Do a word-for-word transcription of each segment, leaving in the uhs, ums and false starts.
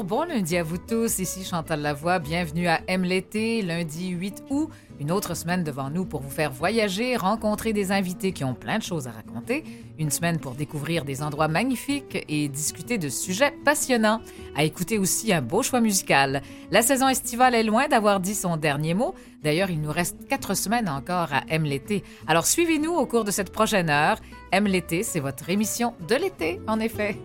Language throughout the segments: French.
bon lundi à vous tous, ici Chantal Lavoie, bienvenue à Aime l'été, lundi huit août, une autre semaine devant nous pour vous faire voyager, rencontrer des invités qui ont plein de choses à raconter, une semaine pour découvrir des endroits magnifiques et discuter de sujets passionnants, à écouter aussi un beau choix musical. La saison estivale est loin d'avoir dit son dernier mot, d'ailleurs il nous reste quatre semaines encore à Aime l'été, alors suivez-nous au cours de cette prochaine heure. Aime l'été, c'est votre émission de l'été, en effet.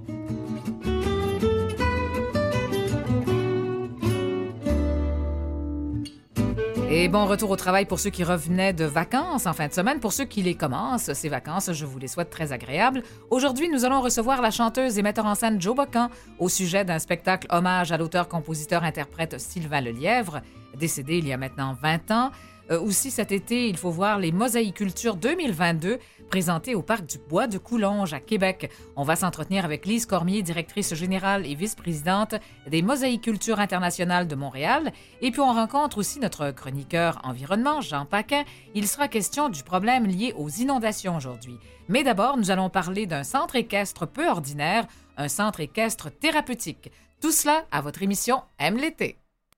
Et bon retour au travail pour ceux qui revenaient de vacances en fin de semaine. Pour ceux qui les commencent, ces vacances, je vous les souhaite très agréables. Aujourd'hui, nous allons recevoir la chanteuse et metteur en scène Jo Bocan au sujet d'un spectacle hommage à l'auteur-compositeur-interprète Sylvain Lelièvre, décédé il y a maintenant vingt ans. Euh, aussi cet été, il faut voir les Mosaïcultures deux mille vingt-deux présentées au Parc du Bois de Coulonges à Québec. On va s'entretenir avec Lise Cormier, directrice générale et vice-présidente des Mosaïcultures internationales de Montréal. Et puis on rencontre aussi notre chroniqueur environnement, Jean Paquin. Il sera question du problème lié aux inondations aujourd'hui. Mais d'abord, nous allons parler d'un centre équestre peu ordinaire, un centre équestre thérapeutique. Tout cela à votre émission Aime l'été.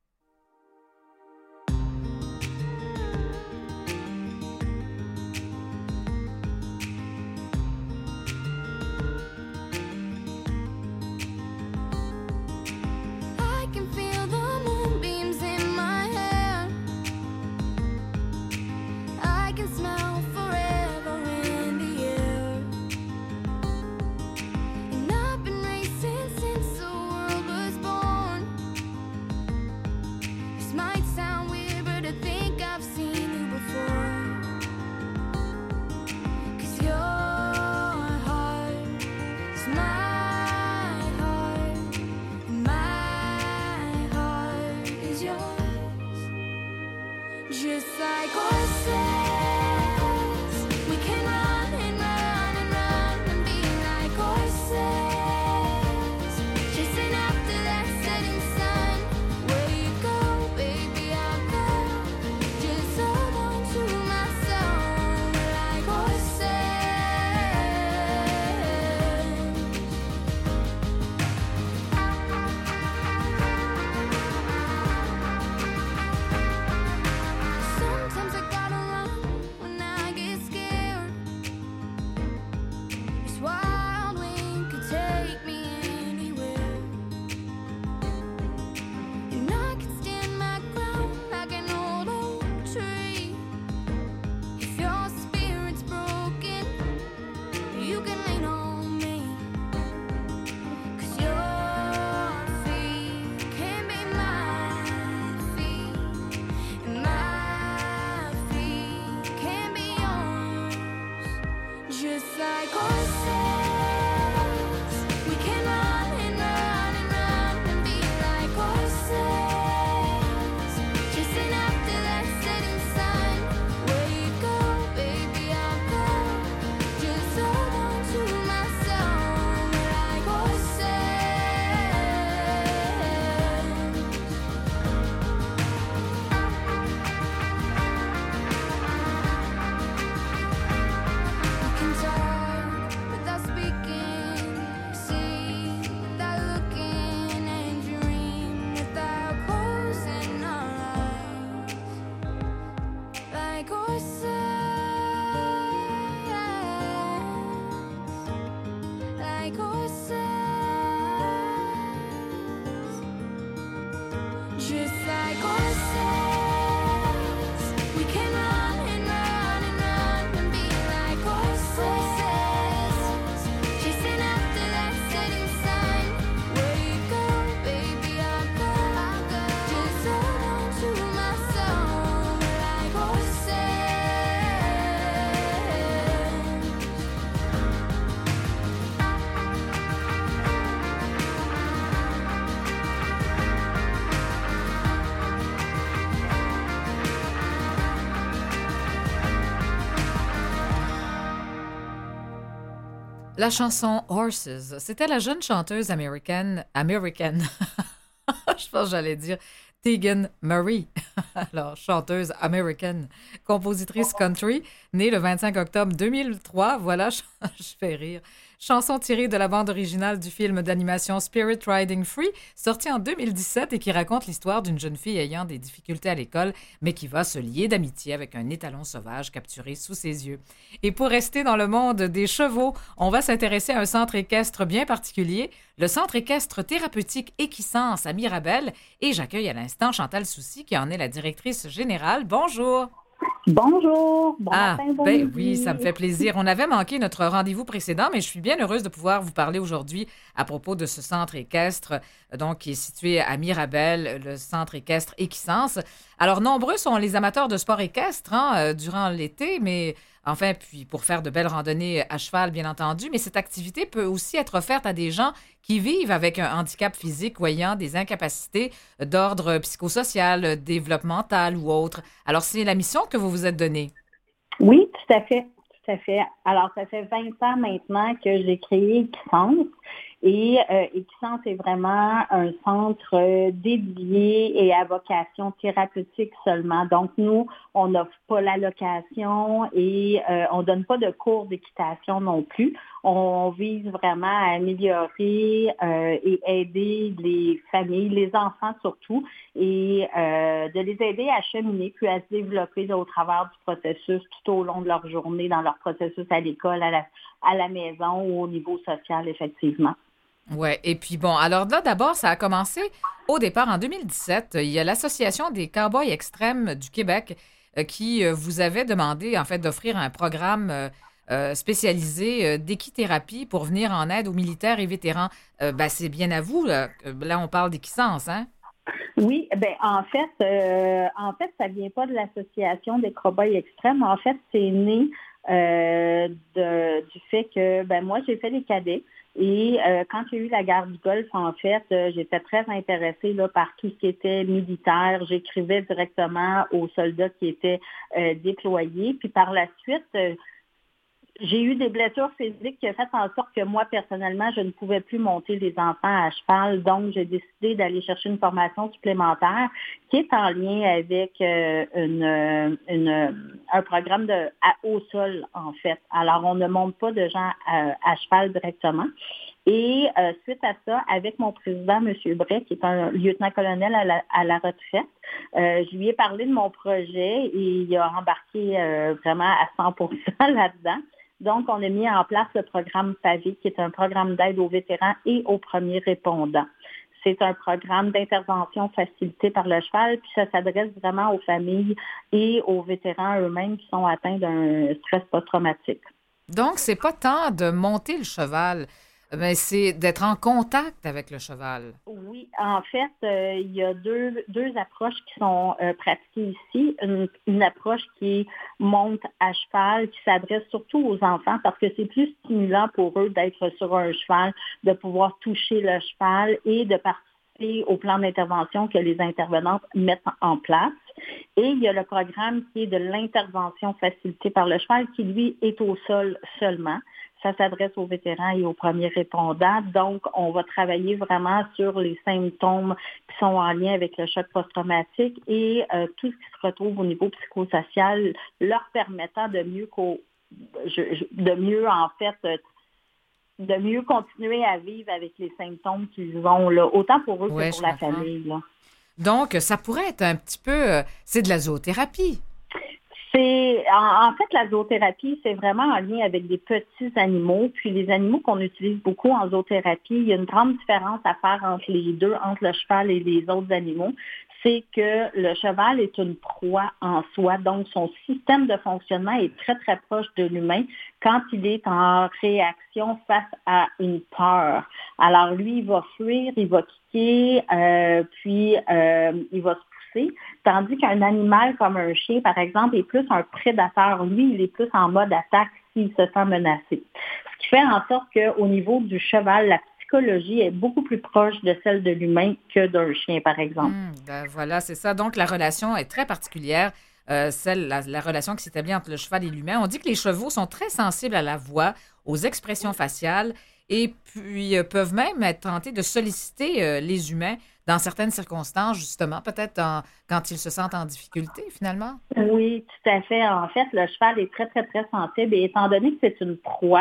La chanson Horses, c'était la jeune chanteuse américaine, américaine, je pense que j'allais dire Tegan Murray, alors chanteuse américaine, compositrice country, née le vingt-cinq octobre deux mille trois, voilà, je, je fais rire. chanson tirée de la bande originale du film d'animation Spirit Riding Free, sorti en deux mille dix-sept et qui raconte l'histoire d'une jeune fille ayant des difficultés à l'école, mais qui va se lier d'amitié avec un étalon sauvage capturé sous ses yeux. Et pour rester dans le monde des chevaux, on va s'intéresser à un centre équestre bien particulier, le centre équestre thérapeutique Équisence à Mirabel, et j'accueille à l'instant Chantal Soucy, qui en est la directrice générale. Bonjour! Bonjour, bon Ah, matin, bon ben oui, ça me midi. fait plaisir. On avait manqué notre rendez-vous précédent, mais je suis bien heureuse de pouvoir vous parler aujourd'hui à propos de ce centre équestre, euh, donc qui est situé à Mirabel, le centre équestre Équisence. Alors, nombreux sont les amateurs de sport équestre hein, euh, durant l'été, mais enfin, puis pour faire de belles randonnées à cheval, bien entendu, mais cette activité peut aussi être offerte à des gens qui vivent avec un handicap physique ou ayant des incapacités d'ordre psychosocial, développemental ou autre. Alors, c'est la mission que vous vous êtes donnée. Oui, tout à fait, tout à fait. Alors, ça fait vingt ans maintenant que j'ai créé Équisence. Et euh, Équisence est vraiment un centre euh, dédié et à vocation thérapeutique seulement. Donc, nous, on n'offre pas la location et euh, on donne pas de cours d'équitation non plus. On vise vraiment à améliorer euh, et aider les familles, les enfants surtout, et euh, de les aider à cheminer puis à se développer là, au travers du processus tout au long de leur journée, dans leur processus à l'école, à la, à la maison ou au niveau social, effectivement. Ouais, et puis bon, alors là, d'abord, ça a commencé au départ en deux mille dix-sept. Il y a l'Association des Cowboys extrêmes du Québec euh, qui euh, vous avait demandé, en fait, d'offrir un programme euh, euh, spécialisé euh, d'équithérapie pour venir en aide aux militaires et vétérans. Euh, ben, c'est bien à vous, là. Euh, Là, on parle d'équiescence, hein? Oui, ben en fait, euh, en fait, ça vient pas de l'association des cow-boys extrêmes. En fait, c'est né euh, de, du fait que ben moi j'ai fait les cadets et euh, quand il y a eu la guerre du Golfe, en fait, euh, j'étais très intéressée là par tout ce qui était militaire. J'écrivais directement aux soldats qui étaient euh, déployés. Puis par la suite, euh, j'ai eu des blessures physiques qui ont fait en sorte que moi, personnellement, je ne pouvais plus monter les enfants à cheval. Donc, j'ai décidé d'aller chercher une formation supplémentaire qui est en lien avec euh, une, une, un programme de à haut sol, en fait. Alors, on ne monte pas de gens à, à cheval directement. Et euh, suite à ça, avec mon président, M. Bray, qui est un lieutenant-colonel à la, à la retraite, euh, je lui ai parlé de mon projet et il a embarqué euh, vraiment à cent pour cent là-dedans. Donc, on a mis en place le programme P A V I, qui est un programme d'aide aux vétérans et aux premiers répondants. C'est un programme d'intervention facilité par le cheval, puis ça s'adresse vraiment aux familles et aux vétérans eux-mêmes qui sont atteints d'un stress post-traumatique. Donc, c'est pas tant de monter le cheval, mais c'est d'être en contact avec le cheval. Oui, en fait, euh, il y a deux, deux approches qui sont euh, pratiquées ici. Une, une approche qui monte à cheval, qui s'adresse surtout aux enfants parce que c'est plus stimulant pour eux d'être sur un cheval, de pouvoir toucher le cheval et de participer au plan d'intervention que les intervenantes mettent en place. Et il y a le programme qui est de l'intervention facilitée par le cheval qui, lui, est au sol seulement. Ça s'adresse aux vétérans et aux premiers répondants. Donc, on va travailler vraiment sur les symptômes qui sont en lien avec le choc post-traumatique et euh, tout ce qui se retrouve au niveau psychosocial, leur permettant de mieux, co- je, je, de mieux en fait, euh, de mieux continuer à vivre avec les symptômes qu'ils ont, là, autant pour eux que Oui, pour je la comprends. famille, là. Donc, ça pourrait être un petit peu... euh, c'est de la zoothérapie. C'est, en, en fait, la zoothérapie, c'est vraiment en lien avec des petits animaux. Puis les animaux qu'on utilise beaucoup en zoothérapie, il y a une grande différence à faire entre les deux, entre le cheval et les autres animaux. C'est que le cheval est une proie en soi. Donc, son système de fonctionnement est très, très proche de l'humain quand il est en réaction face à une peur. Alors, lui, il va fuir, il va quitter, euh, puis euh, il va se pousser. Tandis qu'un animal comme un chien, par exemple, est plus un prédateur. Lui, il est plus en mode attaque s'il se sent menacé. Ce qui fait en sorte qu'au niveau du cheval, la psychologie est beaucoup plus proche de celle de l'humain que d'un chien, par exemple. Hmm, ben voilà, c'est ça. Donc, la relation est très particulière, euh, celle, la, la relation qui s'établit entre le cheval et l'humain. On dit que les chevaux sont très sensibles à la voix, aux expressions faciales, et puis euh, peuvent même être tentés de solliciter euh, les humains dans certaines circonstances, justement, peut-être en- quand ils se sentent en difficulté, finalement. Oui, tout à fait. En fait, le cheval est très, très, très sensible et étant donné que c'est une proie,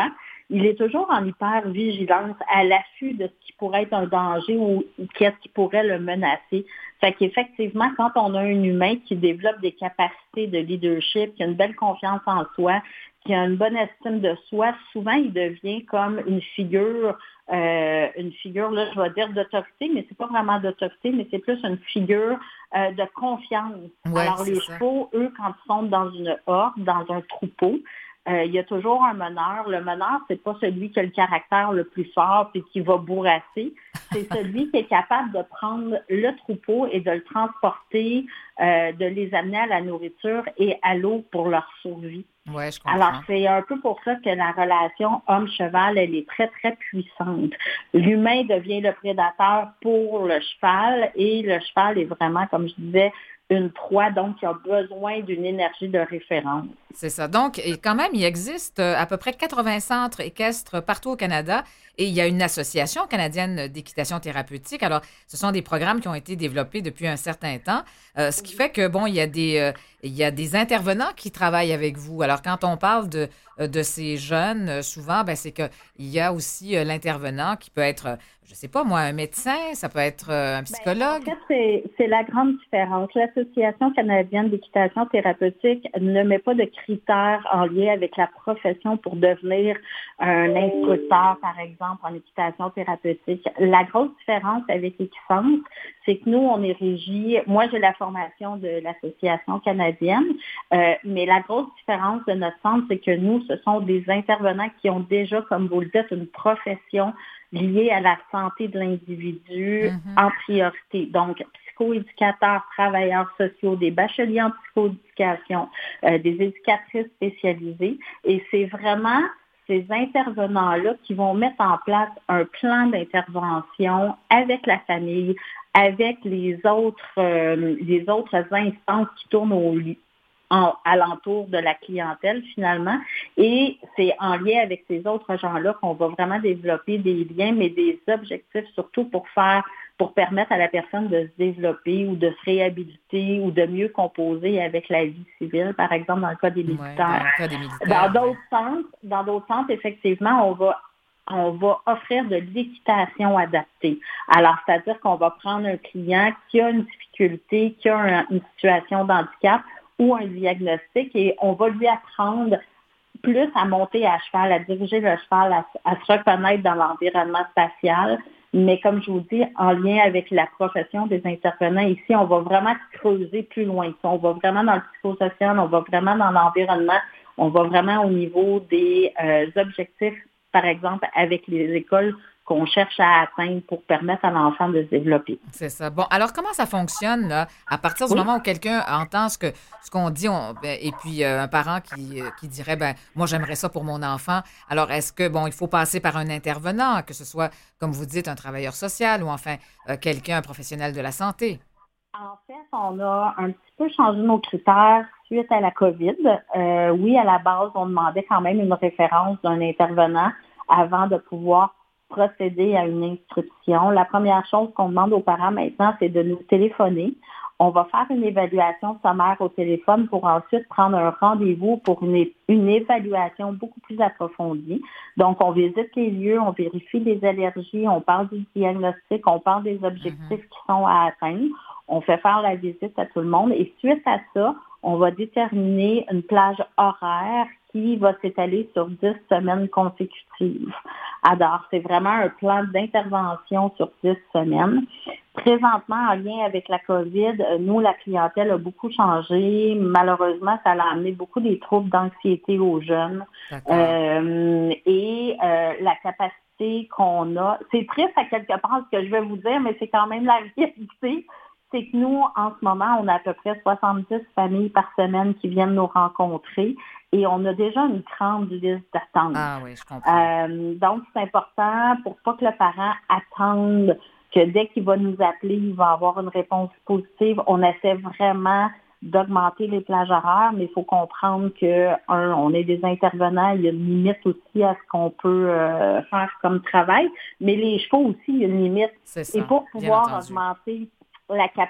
il est toujours en hyper-vigilance, à l'affût de ce qui pourrait être un danger ou, ou qu'est-ce qui pourrait le menacer. Fait qu'effectivement, quand on a un humain qui développe des capacités de leadership, qui a une belle confiance en soi, qui a une bonne estime de soi, souvent il devient comme une figure, euh, une figure, là, je vais dire d'autorité, mais c'est pas vraiment d'autorité, mais c'est plus une figure euh, de confiance. Ouais, Alors c'est les ça. chevaux, eux, quand ils sont dans une horde, dans un troupeau, euh, il y a toujours un meneur. Le meneur, c'est pas celui qui a le caractère le plus fort et qui va bourrasser. C'est celui qui est capable de prendre le troupeau et de le transporter, euh, de les amener à la nourriture et à l'eau pour leur survie. Ouais, je Alors, comprends. c'est un peu pour ça que la relation homme-cheval, elle est très, très puissante. L'humain devient le prédateur pour le cheval et le cheval est vraiment, comme je disais, une proie, donc qui a besoin d'une énergie de référence. C'est ça. Donc, et quand même, il existe euh, à peu près quatre-vingts centres équestres partout au Canada et il y a une association canadienne d'équitation thérapeutique. Alors, ce sont des programmes qui ont été développés depuis un certain temps, euh, ce qui fait que, bon, il y a des, euh, il y a des intervenants qui travaillent avec vous. Alors, quand on parle de, euh, de ces jeunes, euh, souvent, ben, c'est qu'il y a aussi euh, l'intervenant qui peut être, euh, je sais pas moi, un médecin, ça peut être euh, un Ben, en psychologue. fait, c'est, c'est la grande différence. L'Association canadienne d'équitation thérapeutique ne met pas de critères en lien avec la profession pour devenir un instructeur, par exemple, en équitation thérapeutique. La grosse différence avec Equicentre, c'est que nous, on est régi, moi j'ai la formation de l'Association canadienne, euh, mais la grosse différence de notre centre, c'est que nous, ce sont des intervenants qui ont déjà, comme vous le dites, une profession liées à la santé de l'individu Mhm. en priorité. Donc, psychoéducateurs, travailleurs sociaux, des bacheliers en psychoéducation, euh, des éducatrices spécialisées. Et c'est vraiment ces intervenants-là qui vont mettre en place un plan d'intervention avec la famille, avec les autres, euh, les autres instances qui tournent au, en, alentour de la clientèle finalement. Et c'est en lien avec ces autres gens-là qu'on va vraiment développer des liens, mais des objectifs surtout pour faire, pour permettre à la personne de se développer ou de se réhabiliter ou de mieux composer avec la vie civile, par exemple dans le cas des Ouais, dans militaires. le cas des Dans militaires, ouais. d'autres centres, dans d'autres centres, effectivement, on va on va offrir de l'équitation adaptée. Alors, c'est-à-dire qu'on va prendre un client qui a une difficulté, qui a un, une situation d'handicap ou un diagnostic et on va lui apprendre plus à monter à cheval, à diriger le cheval, à, à se reconnaître dans l'environnement spatial. Mais comme je vous dis, en lien avec la profession des intervenants ici, on va vraiment creuser plus loin que ça. On va vraiment dans le psychosocial, on va vraiment dans l'environnement, on va vraiment au niveau des euh, objectifs, par exemple, avec les écoles qu'on cherche à atteindre pour permettre à l'enfant de se développer. C'est ça. Bon, alors comment ça fonctionne là, à partir du Oui. moment où quelqu'un entend ce que ce qu'on dit, on, ben, et puis euh, un parent qui, euh, qui dirait, ben moi j'aimerais ça pour mon enfant. Alors est-ce que bon, il faut passer par un intervenant, que ce soit comme vous dites un travailleur social ou enfin euh, quelqu'un, un professionnel de la santé? En fait, on a un petit peu changé nos critères suite à la COVID. Euh, oui, à la base, on demandait quand même une référence d'un intervenant avant de pouvoir procéder à une inscription. La première chose qu'on demande aux parents maintenant, c'est de nous téléphoner. On va faire une évaluation sommaire au téléphone pour ensuite prendre un rendez-vous pour une, une évaluation beaucoup plus approfondie. Donc, on visite les lieux, on vérifie les allergies, on parle du diagnostic, on parle des objectifs Mhm. qui sont à atteindre. On fait faire la visite à tout le monde et suite à ça, on va déterminer une plage horaire qui va s'étaler sur dix semaines consécutives. Alors, c'est vraiment un plan d'intervention sur dix semaines. Présentement, en lien avec la COVID, nous, la clientèle a beaucoup changé. Malheureusement, ça a amené beaucoup des troubles d'anxiété aux jeunes. D'accord. Euh, et euh, la capacité qu'on a, c'est triste à quelque part ce que je vais vous dire, mais c'est quand même la réalité. C'est que nous, en ce moment, on a à peu près soixante-dix familles par semaine qui viennent nous rencontrer et on a déjà une grande liste d'attente. Ah oui, je comprends. Euh, donc, c'est important pour pas que le parent attende que dès qu'il va nous appeler, il va avoir une réponse positive. On essaie vraiment d'augmenter les plages horaires, mais il faut comprendre que, un, on est des intervenants, il y a une limite aussi à ce qu'on peut euh, faire comme travail, mais les chevaux aussi, il y a une limite. C'est Et ça, pour bien pouvoir entendu. augmenter la capacité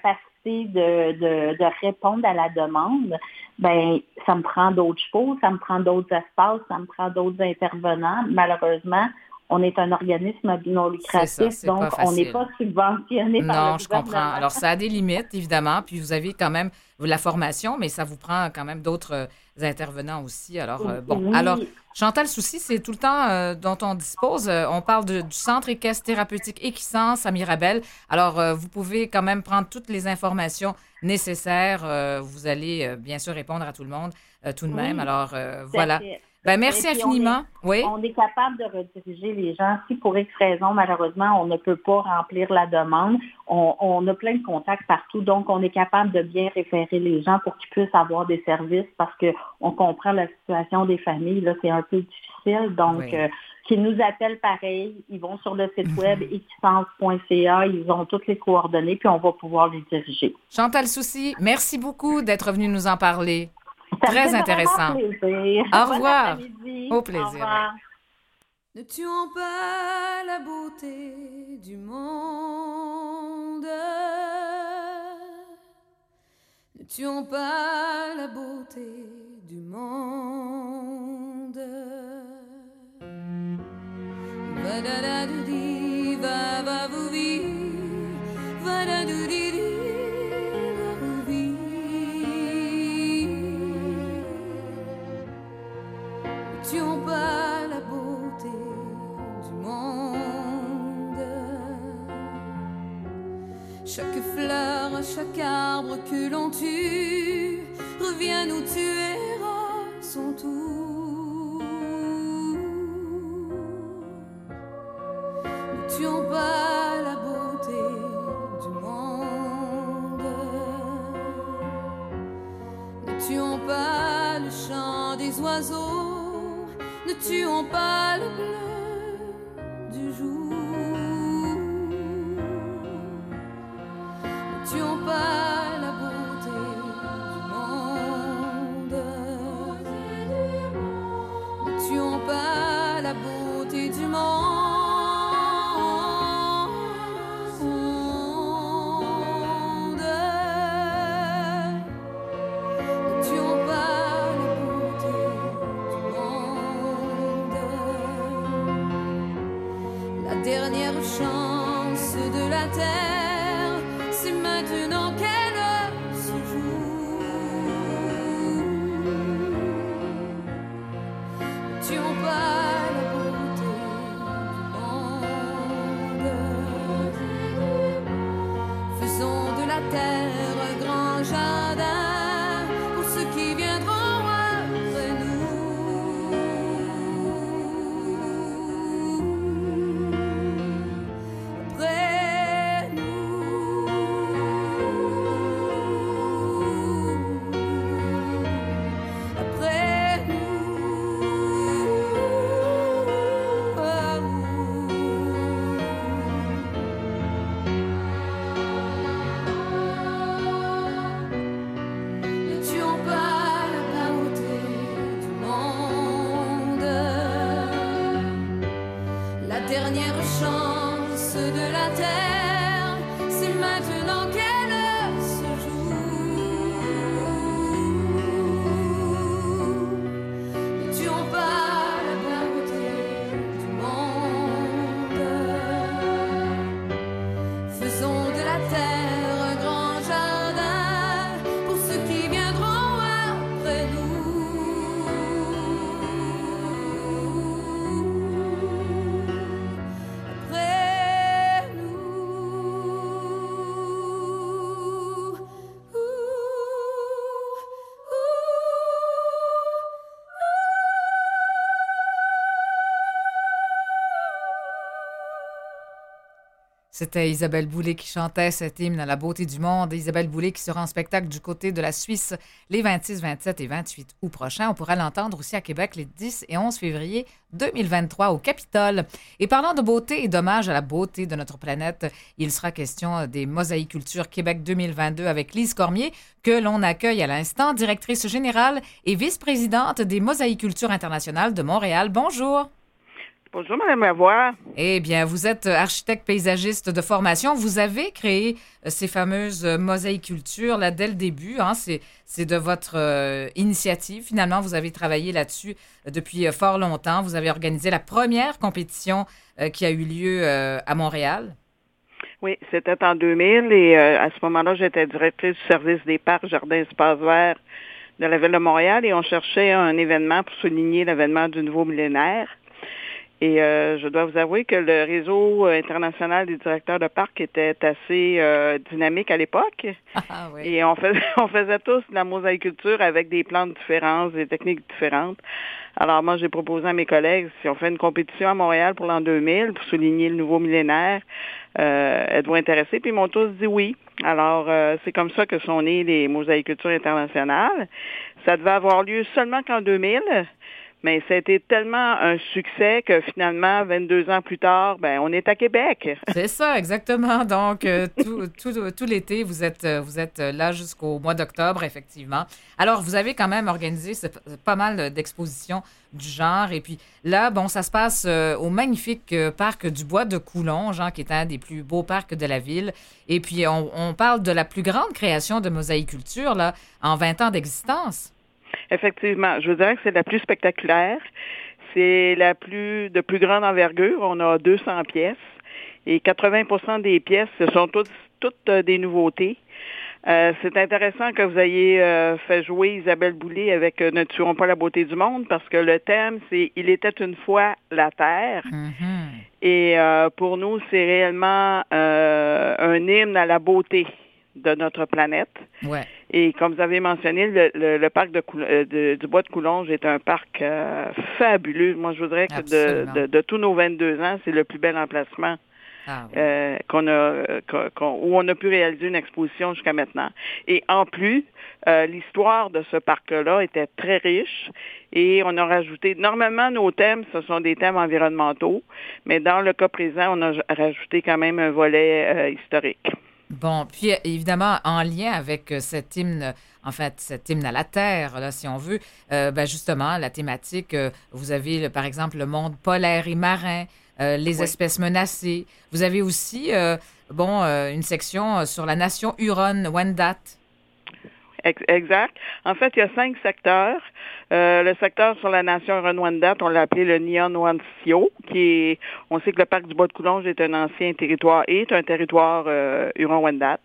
capacité de, de, de répondre à la demande, ben ça me prend d'autres chevaux, ça me prend d'autres espaces, ça me prend d'autres intervenants. Malheureusement, on est un organisme non lucratif, ça, donc on n'est pas subventionné non, par le gouvernement. Non, je comprends. Alors, ça a des limites, évidemment, puis vous avez quand même la formation, mais ça vous prend quand même d'autres euh, intervenants aussi. Alors, euh, bon. Oui. Alors, Chantal Soucy, c'est tout le temps euh, dont on dispose. Euh, on parle de, du Centre équestre thérapeutique Équisance à Mirabel. Alors, euh, vous pouvez quand même prendre toutes les informations nécessaires. Euh, vous allez, euh, bien sûr, répondre à tout le monde euh, tout de Oui, même. Alors, euh, voilà. fait. Ben, merci infiniment. On est, oui. on est capable de rediriger les gens. Si pour X raison, malheureusement, on ne peut pas remplir la demande, on, on a plein de contacts partout. Donc, on est capable de bien référer les gens pour qu'ils puissent avoir des services parce qu'on comprend la situation des familles. Là, c'est un peu difficile. Donc, oui. euh, qu'ils nous appellent pareil. Ils vont sur le site web équisance point c a. Ils ont toutes les coordonnées, puis on va pouvoir les diriger. Chantal Soucy, merci beaucoup d'être venue nous en parler. Ça Très me fait intéressant. Plaisir. Au revoir. Au plaisir. Au revoir. Ne tuons pas la beauté du monde. Ne tuons pas la beauté du monde. Va da da du di, va va vous vi, va da du di di. Ne tuons pas la beauté du monde. Chaque fleur, chaque arbre que l'on tue revient nous tuer à son tour. Ne tuons pas la beauté du monde. Ne tuons pas le chant des oiseaux. Ne tuons pas le bleu du jour. Ne tuons pas la beauté du monde. Ne tuons pas la beauté du monde. Ne tuons pas la beauté du monde. La dernière chance de la terre, c'est maintenant qu'elle se joue. Ne tuons pas la beauté du monde. Faisons de la terre un grand jardin pour ceux qui viendront après nous. Après nous. Après Ne tuons pas la beauté du monde. La dernière chance de la terre, c'est maintenant qu'elle se joue. Ne tuons pas la beauté du monde. Faisons de la terre un grand jardin pour ceux qui viendront après nous. Après nous. C'était Isabelle Boulay qui chantait cet hymne à la beauté du monde. Isabelle Boulay qui sera en spectacle du côté de la Suisse les vingt-six, vingt-sept et vingt-huit août prochains. On pourra l'entendre aussi à Québec les dix et onze février deux mille vingt-trois au Capitole. Et parlant de beauté et d'hommage à la beauté de notre planète, il sera question des Mosaïcultures Québec deux mille vingt-deux avec Lise Cormier, que l'on accueille à l'instant, directrice générale et vice-présidente des Mosaïcultures internationales de Montréal. Bonjour. Bonjour, Madame Lavoie. Eh bien, vous êtes architecte paysagiste de formation. Vous avez créé euh, ces fameuses euh, mosaïcultures là, dès le début. Hein. C'est, c'est de votre euh, initiative. Finalement, vous avez travaillé là-dessus euh, depuis euh, fort longtemps. Vous avez organisé la première compétition euh, qui a eu lieu euh, à Montréal. Oui, c'était en deux mille et euh, à ce moment-là, j'étais directrice du service des parcs, jardins, espaces verts de la Ville de Montréal et on cherchait un événement pour souligner l'événement du nouveau millénaire. Et euh, je dois vous avouer que le réseau international des directeurs de parcs était assez euh, dynamique à l'époque. Ah, oui. Et on faisait, on faisait tous de la mosaïculture avec des plantes différentes, des techniques différentes. Alors moi, j'ai proposé à mes collègues, si on fait une compétition à Montréal pour l'an deux mille, pour souligner le nouveau millénaire, euh, êtes-vous intéressés? Puis ils m'ont tous dit oui. Alors, euh, c'est comme ça que sont nées les mosaïcultures internationales. Ça devait avoir lieu seulement qu'en deux mille. Mais ça a été tellement un succès que finalement, vingt-deux ans plus tard, ben on est à Québec. C'est ça, exactement. Donc, euh, tout, tout, tout l'été, vous êtes, vous êtes là jusqu'au mois d'octobre, effectivement. Alors, vous avez quand même organisé pas mal d'expositions du genre. Et puis là, bon, ça se passe euh, au magnifique euh, parc du Bois de Coulonges, hein, qui est un des plus beaux parcs de la ville. Et puis, on, on parle de la plus grande création de mosaïculture là, en vingt ans d'existence. Effectivement, je vous dirais que c'est la plus spectaculaire. C'est la plus de plus grande envergure. On a deux cents pièces et quatre-vingts pour cent des pièces, ce sont toutes, toutes euh, des nouveautés. Euh, c'est intéressant que vous ayez euh, fait jouer Isabelle Boulay avec euh, Ne tuerons pas la beauté du monde parce que le thème, c'est « Il était une fois la Terre Mm-hmm. ». Et euh, pour nous, c'est réellement euh, un hymne à la beauté de notre planète. Ouais. Et comme vous avez mentionné, le, le, le parc de, de, du Bois de Coulonges est un parc euh, fabuleux. Moi, je voudrais que de, de, de tous nos vingt-deux ans, c'est le plus bel emplacement ah, oui. euh, qu'on a, qu'on, où on a pu réaliser une exposition jusqu'à maintenant. Et en plus, euh, l'histoire de ce parc-là était très riche et on a rajouté, normalement, nos thèmes, ce sont des thèmes environnementaux, mais dans le cas présent, on a rajouté quand même un volet euh, historique. Bon, puis évidemment, en lien avec cet hymne, en fait, cet hymne à la terre, là, si on veut, euh, ben justement, la thématique, euh, vous avez, le, par exemple, le monde polaire et marin, euh, les oui. espèces menacées. Vous avez aussi, euh, bon, euh, une section sur la nation Huron-Wendat. Exact. En fait, il y a cinq secteurs. Euh, le secteur sur la nation Huron-Wendat, on l'a appelé le Nian-Wansio, qui est, on sait que le parc du Bois de Coulonges est un ancien territoire, est un territoire euh, Huron-Wendat.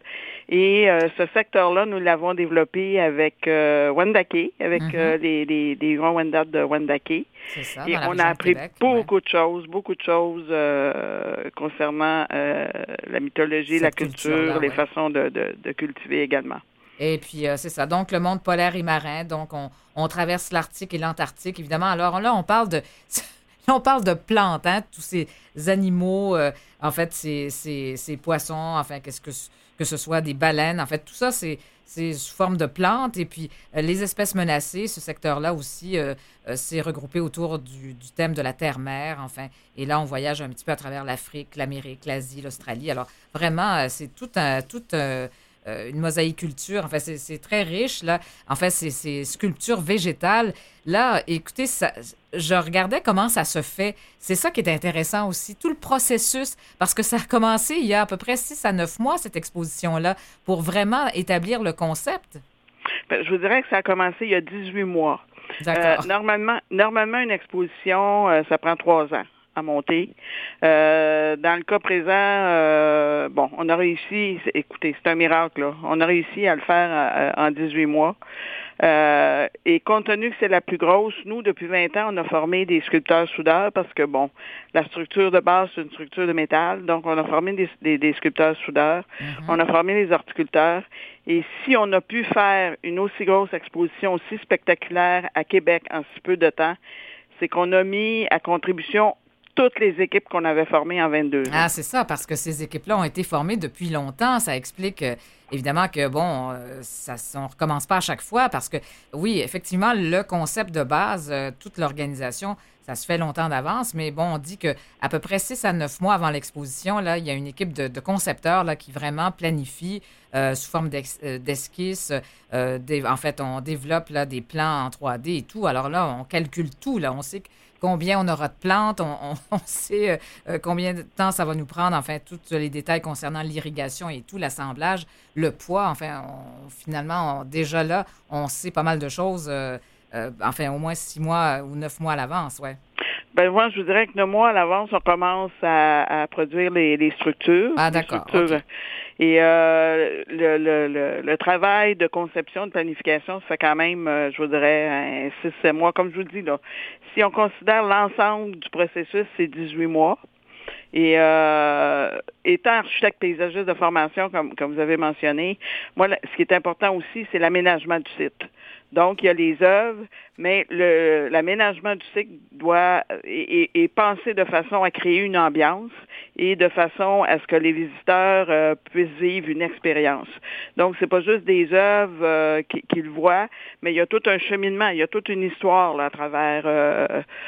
Et euh, ce secteur-là, nous l'avons développé avec euh, Wendake, avec mm-hmm. euh, les, les, les Huron-Wendat de Wendake. C'est ça, et on a appris Québec, beaucoup ouais. de choses, beaucoup de choses euh, concernant euh, la mythologie, Cette la culture, les ouais. façons de, de, de cultiver également. Et puis, euh, c'est ça. Donc, le monde polaire et marin. Donc, on, on traverse l'Arctique et l'Antarctique, évidemment. Alors là, on parle de, là, on parle de plantes, hein, tous ces animaux, euh, en fait, ces, ces, ces poissons, enfin, qu'est-ce que, que ce soit des baleines. En fait, tout ça, c'est, c'est sous forme de plantes. Et puis, euh, les espèces menacées, ce secteur-là aussi, euh, euh, c'est regroupé autour du, du thème de la terre-mer, enfin. Et là, on voyage un petit peu à travers l'Afrique, l'Amérique, l'Asie, l'Australie. Alors, vraiment, euh, c'est tout un... Tout, euh, Euh, une mosaïculture. En fait, c'est, c'est très riche, là. En fait, c'est, c'est sculpture végétale. Là, écoutez, ça, je regardais comment ça se fait. C'est ça qui est intéressant aussi, tout le processus, parce que ça a commencé il y a à peu près six à neuf mois, cette exposition-là, pour vraiment établir le concept. Ben, je vous dirais que ça a commencé il y a dix-huit mois. D'accord. Euh, normalement, normalement, une exposition, euh, ça prend trois ans à monter. Euh, dans le cas présent, euh, bon, on a réussi, écoutez, c'est un miracle, là. On a réussi à le faire euh, en dix-huit mois. Euh, et compte tenu que c'est la plus grosse, nous, depuis vingt ans, on a formé des sculpteurs soudeurs parce que, bon, la structure de base, c'est une structure de métal. Donc, on a formé des, des, des sculpteurs soudeurs. Mm-hmm. On a formé les horticulteurs. Et si on a pu faire une aussi grosse exposition, aussi spectaculaire à Québec en si peu de temps, c'est qu'on a mis à contribution toutes les équipes qu'on avait formées en vingt-deux ans. Ah, c'est ça, parce que ces équipes-là ont été formées depuis longtemps. Ça explique euh, évidemment que, bon, euh, ça, on ne recommence pas à chaque fois parce que, oui, effectivement, le concept de base, euh, toute l'organisation, ça se fait longtemps d'avance, mais bon, on dit qu'à peu près six à neuf mois avant l'exposition, là, il y a une équipe de, de concepteurs là, qui vraiment planifie euh, sous forme d'ex, euh, d'esquisses. Euh, des, en fait, on développe là, des plans en trois D et tout. Alors là, on calcule tout. Là, on sait que combien on aura de plantes, on, on, on sait euh, combien de temps ça va nous prendre, enfin, tous les détails concernant l'irrigation et tout, l'assemblage, le poids, enfin, on, finalement, on, déjà là, on sait pas mal de choses, euh, euh, enfin, au moins six mois ou neuf mois à l'avance, ouais. Ben moi, je vous dirais que neuf mois à l'avance, on commence à, à produire les, les structures. Ah, d'accord. Les structures. Okay. Et euh, le, le, le, le travail de conception, de planification, ça fait quand même, euh, je vous dirais, six sept mois. Comme je vous dis, là, si on considère l'ensemble du processus, c'est dix-huit mois. Et euh, étant architecte paysagiste de formation, comme, comme vous avez mentionné, moi, ce qui est important aussi, c'est l'aménagement du site. Donc, il y a les œuvres, mais le, l'aménagement du site doit est, est pensé de façon à créer une ambiance et de façon à ce que les visiteurs euh, puissent vivre une expérience. Donc, c'est pas juste des œuvres euh, qu'ils voient, mais il y a tout un cheminement, il y a toute une histoire là, à travers euh,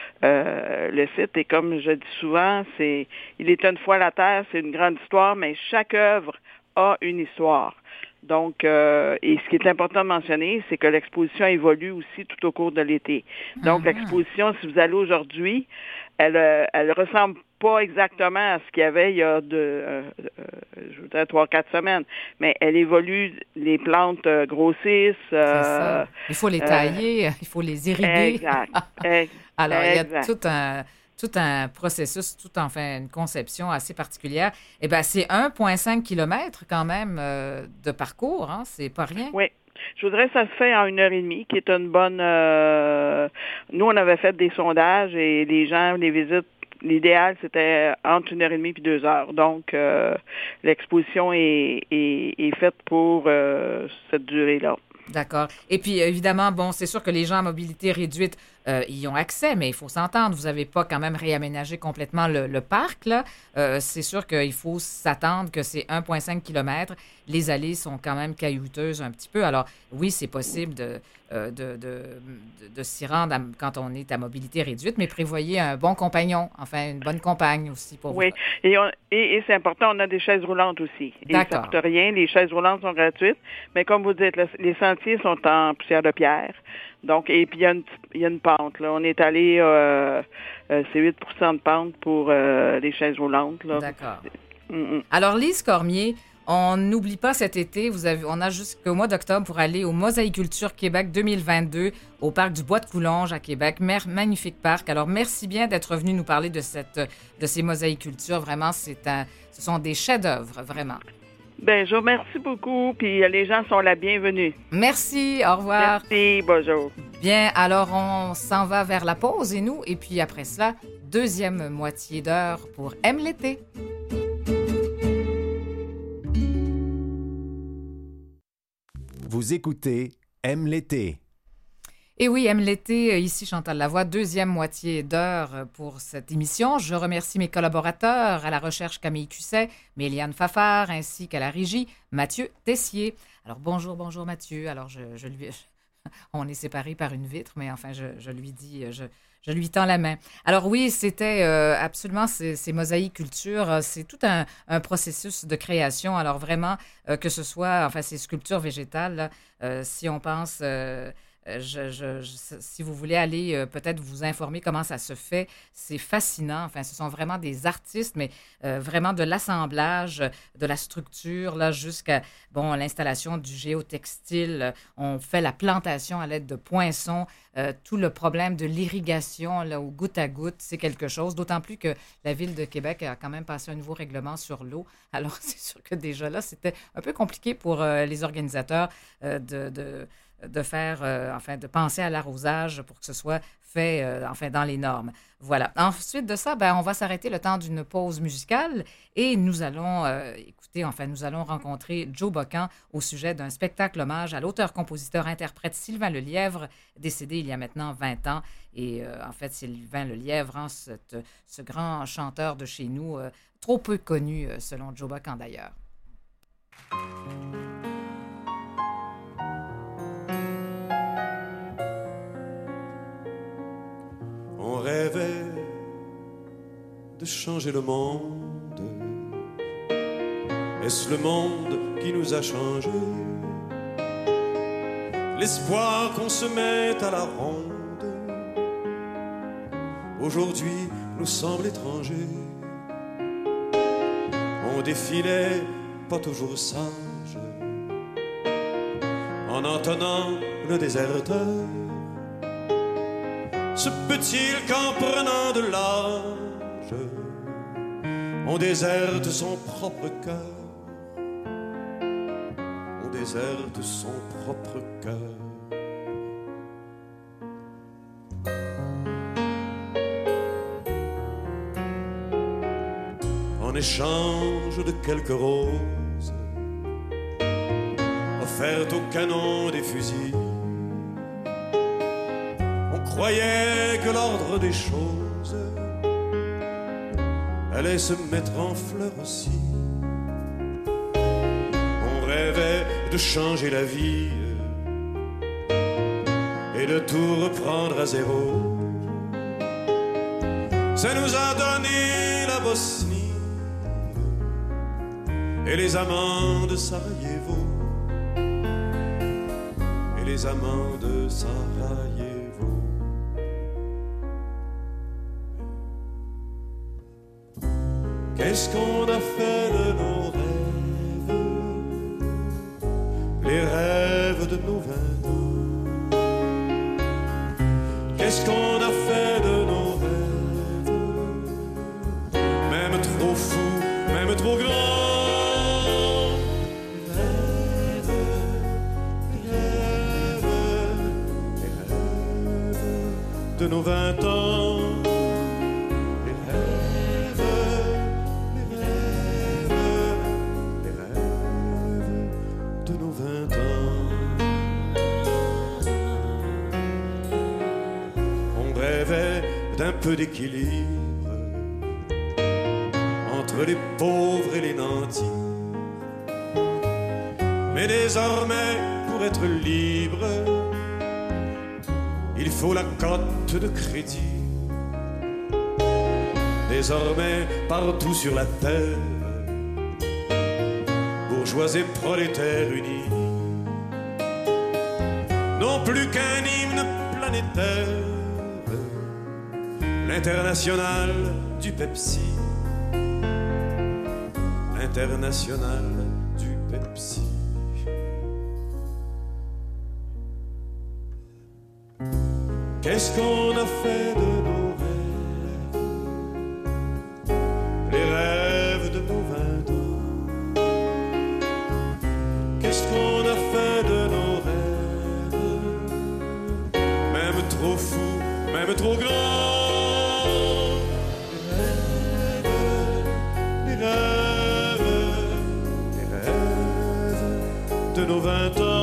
euh, le site. Et comme je dis souvent, c'est il est une fois la terre, c'est une grande histoire, mais chaque œuvre a une histoire. Donc, euh, et ce qui est important de mentionner, c'est que l'exposition évolue aussi tout au cours de l'été. Donc, mm-hmm. l'exposition, si vous allez aujourd'hui, elle elle ressemble pas exactement à ce qu'il y avait il y a de, euh, euh, je voudrais trois, quatre semaines, mais elle évolue, les plantes euh, grossissent. Euh, c'est ça. Il faut les tailler, euh, il faut les irriguer. Exact. Alors, exact. il y a tout un... tout un processus, tout enfin une conception assez particulière. Eh bien, c'est un virgule cinq kilomètres quand même euh, de parcours, hein? C'est pas rien. Oui. Je voudrais que ça se fait en une heure et demie, qui est une bonne... Euh... Nous, on avait fait des sondages et les gens, les visites, l'idéal, c'était entre une heure et demie puis deux heures. Donc, euh, l'exposition est, est, est faite pour euh, cette durée-là. D'accord. Et puis, évidemment, bon, c'est sûr que les gens à mobilité réduite euh, y ont accès, mais il faut s'entendre. Vous n'avez pas quand même réaménagé complètement le, le parc, là. Euh, c'est sûr qu'il faut s'attendre que c'est un virgule cinq kilomètres. Les allées sont quand même caillouteuses un petit peu. Alors, oui, c'est possible de, euh, de, de, de, de s'y rendre à, quand on est à mobilité réduite, mais prévoyez un bon compagnon, enfin, une bonne compagne aussi pour oui. vous. Oui, et, on, et, et c'est important, on a des chaises roulantes aussi. Et D'accord. ça coûte rien, les chaises roulantes sont gratuites, mais comme vous dites, le, les sentiers sont en poussière de pierre. Donc, et puis il y a une, il y a une pente, là. On est allé, euh, euh, c'est huit pour cent de pente pour euh, les chaises roulantes, là. D'accord. Mm-mm. Alors, Lise Cormier, on n'oublie pas cet été, vous avez, on a jusqu'au mois d'octobre pour aller au Mosaïculture Québec deux mille vingt-deux au parc du Bois de Coulonges à Québec. Mer, magnifique parc. Alors, merci bien d'être venu nous parler de, cette, de ces mosaïcultures. Vraiment, c'est un, ce sont des chefs-d'œuvre, vraiment. Bien, je vous remercie beaucoup, puis les gens sont la bienvenue. Merci, au revoir. Merci, bonjour. Bien, alors on s'en va vers la pause et nous, et puis après cela, deuxième moitié d'heure pour Aime l'été. Vous écoutez Aime l'été. Et oui, Aime l'été, ici Chantal Lavoie, deuxième moitié d'heure pour cette émission. Je remercie mes collaborateurs, à la recherche Camille Cusset, Méliane Fafard, ainsi qu'à la régie, Mathieu Tessier. Alors bonjour, bonjour Mathieu. Alors je, je lui, je, on est séparés par une vitre, mais enfin je, je lui dis, je, je lui tends la main. Alors oui, c'était euh, absolument ces, ces mosaïcultures, c'est tout un, un processus de création. Alors vraiment, euh, que ce soit, enfin ces sculptures végétales, là, euh, si on pense... Euh, Je, je, je, si vous voulez aller euh, peut-être vous informer comment ça se fait, c'est fascinant. Enfin, ce sont vraiment des artistes, mais euh, vraiment de l'assemblage, de la structure, là, jusqu'à bon, l'installation du géotextile. On fait la plantation à l'aide de poinçons. Euh, tout le problème de l'irrigation, là, au goutte à goutte, c'est quelque chose. D'autant plus que la Ville de Québec a quand même passé un nouveau règlement sur l'eau. Alors, c'est sûr que déjà là, c'était un peu compliqué pour euh, les organisateurs euh, de... de de faire, euh, enfin, de penser à l'arrosage pour que ce soit fait, euh, enfin, dans les normes. Voilà. Ensuite de ça, ben, on va s'arrêter le temps d'une pause musicale et nous allons euh, écouter, enfin, nous allons rencontrer Joe Bocan au sujet d'un spectacle hommage à l'auteur-compositeur-interprète Sylvain Lelièvre, décédé il y a maintenant vingt ans. Et euh, en fait, Sylvain Lelièvre, hein, cette, ce grand chanteur de chez nous, euh, trop peu connu, euh, selon Joe Bocan d'ailleurs. On rêvait de changer le monde. Est-ce le monde qui nous a changé? L'espoir qu'on se mette à la ronde aujourd'hui nous semble étranger. On défilait pas toujours sage, en entonnant le déserteur. Se peut-il qu'en prenant de l'âge, on déserte son propre cœur, on déserte son propre cœur. En échange de quelques roses offertes au canon des fusils, on croyait que l'ordre des choses allait se mettre en fleurs aussi. On rêvait de changer la vie et de tout reprendre à zéro. Ça nous a donné la Bosnie et les amants de Sarajevo, et les amants de Sarajevo. Qu'est-ce qu'on a fait de nos rêves, les rêves de nos vingt ans? Qu'est-ce qu'on a fait de nos rêves, même trop fous, même trop grands? De nos vingt ans, les rêves, les rêves, les rêves de nos vingt ans. On rêvait d'un peu d'équilibre entre les pauvres et les nantis. Mais désormais, pour être libre, il faut la cote de crédit. Désormais, partout sur la terre, bourgeois et prolétaires unis, non plus qu'un hymne planétaire, l'international du Pepsi, l'international du Pepsi. Qu'est-ce qu'on a fait de nos rêves, les rêves de nos vingt ans? Qu'est-ce qu'on a fait de nos rêves, même trop fous, même trop grands? Les rêves, les rêves, les rêves de nos vingt ans.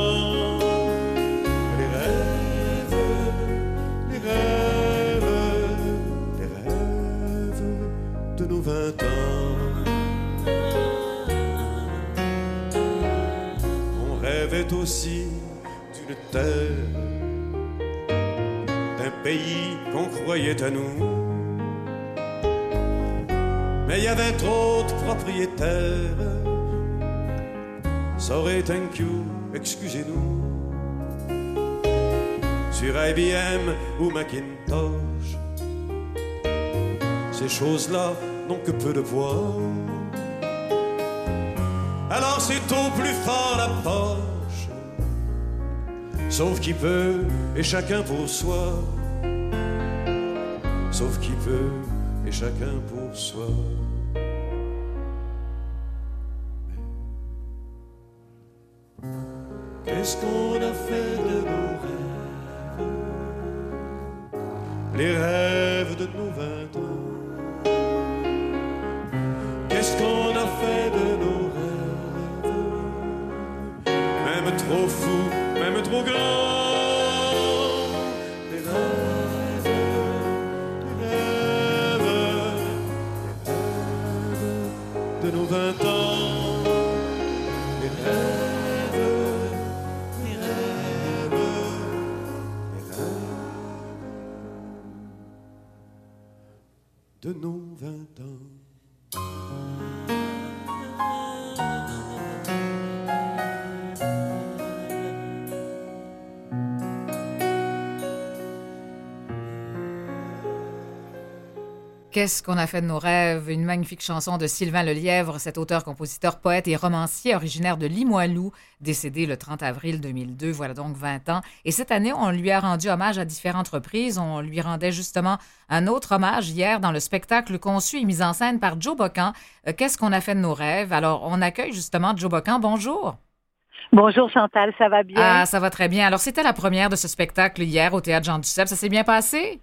vingt ans. On rêvait aussi d'une terre, d'un pays qu'on croyait à nous. Mais il y avait trop de propriétaires. Sorry, thank you, excusez-nous. Sur I B M ou Macintosh, ces choses-là n'ont que peu de poids. Alors c'est au plus fort la poche, sauf qui peut et chacun pour soi. Sauf qui peut et chacun pour soi. Qu'est-ce qu'on a fait de nos rêves, les rêves de nos vingt ans? Qu'est-ce qu'on a fait de nos rêves, même trop fous, même trop grands? Les rêves, les rêves, les rêves de nos vingt ans. Les rêves, les rêves, les rêves de nos vingt ans. Qu'est-ce qu'on a fait de nos rêves? Une magnifique chanson de Sylvain Lelièvre, cet auteur, compositeur, poète et romancier originaire de Limoilou, décédé le trente avril deux mille deux, voilà donc vingt ans. Et cette année, on lui a rendu hommage à différentes reprises. On lui rendait justement un autre hommage hier dans le spectacle conçu et mis en scène par Joe Bocan. Euh, Qu'est-ce qu'on a fait de nos rêves? Alors, on accueille justement Joe Bocan. Bonjour. Bonjour Chantal, ça va bien? Ah, ça va très bien. Alors, c'était la première de ce spectacle hier au Théâtre Jean Duceppe. Ça s'est bien passé?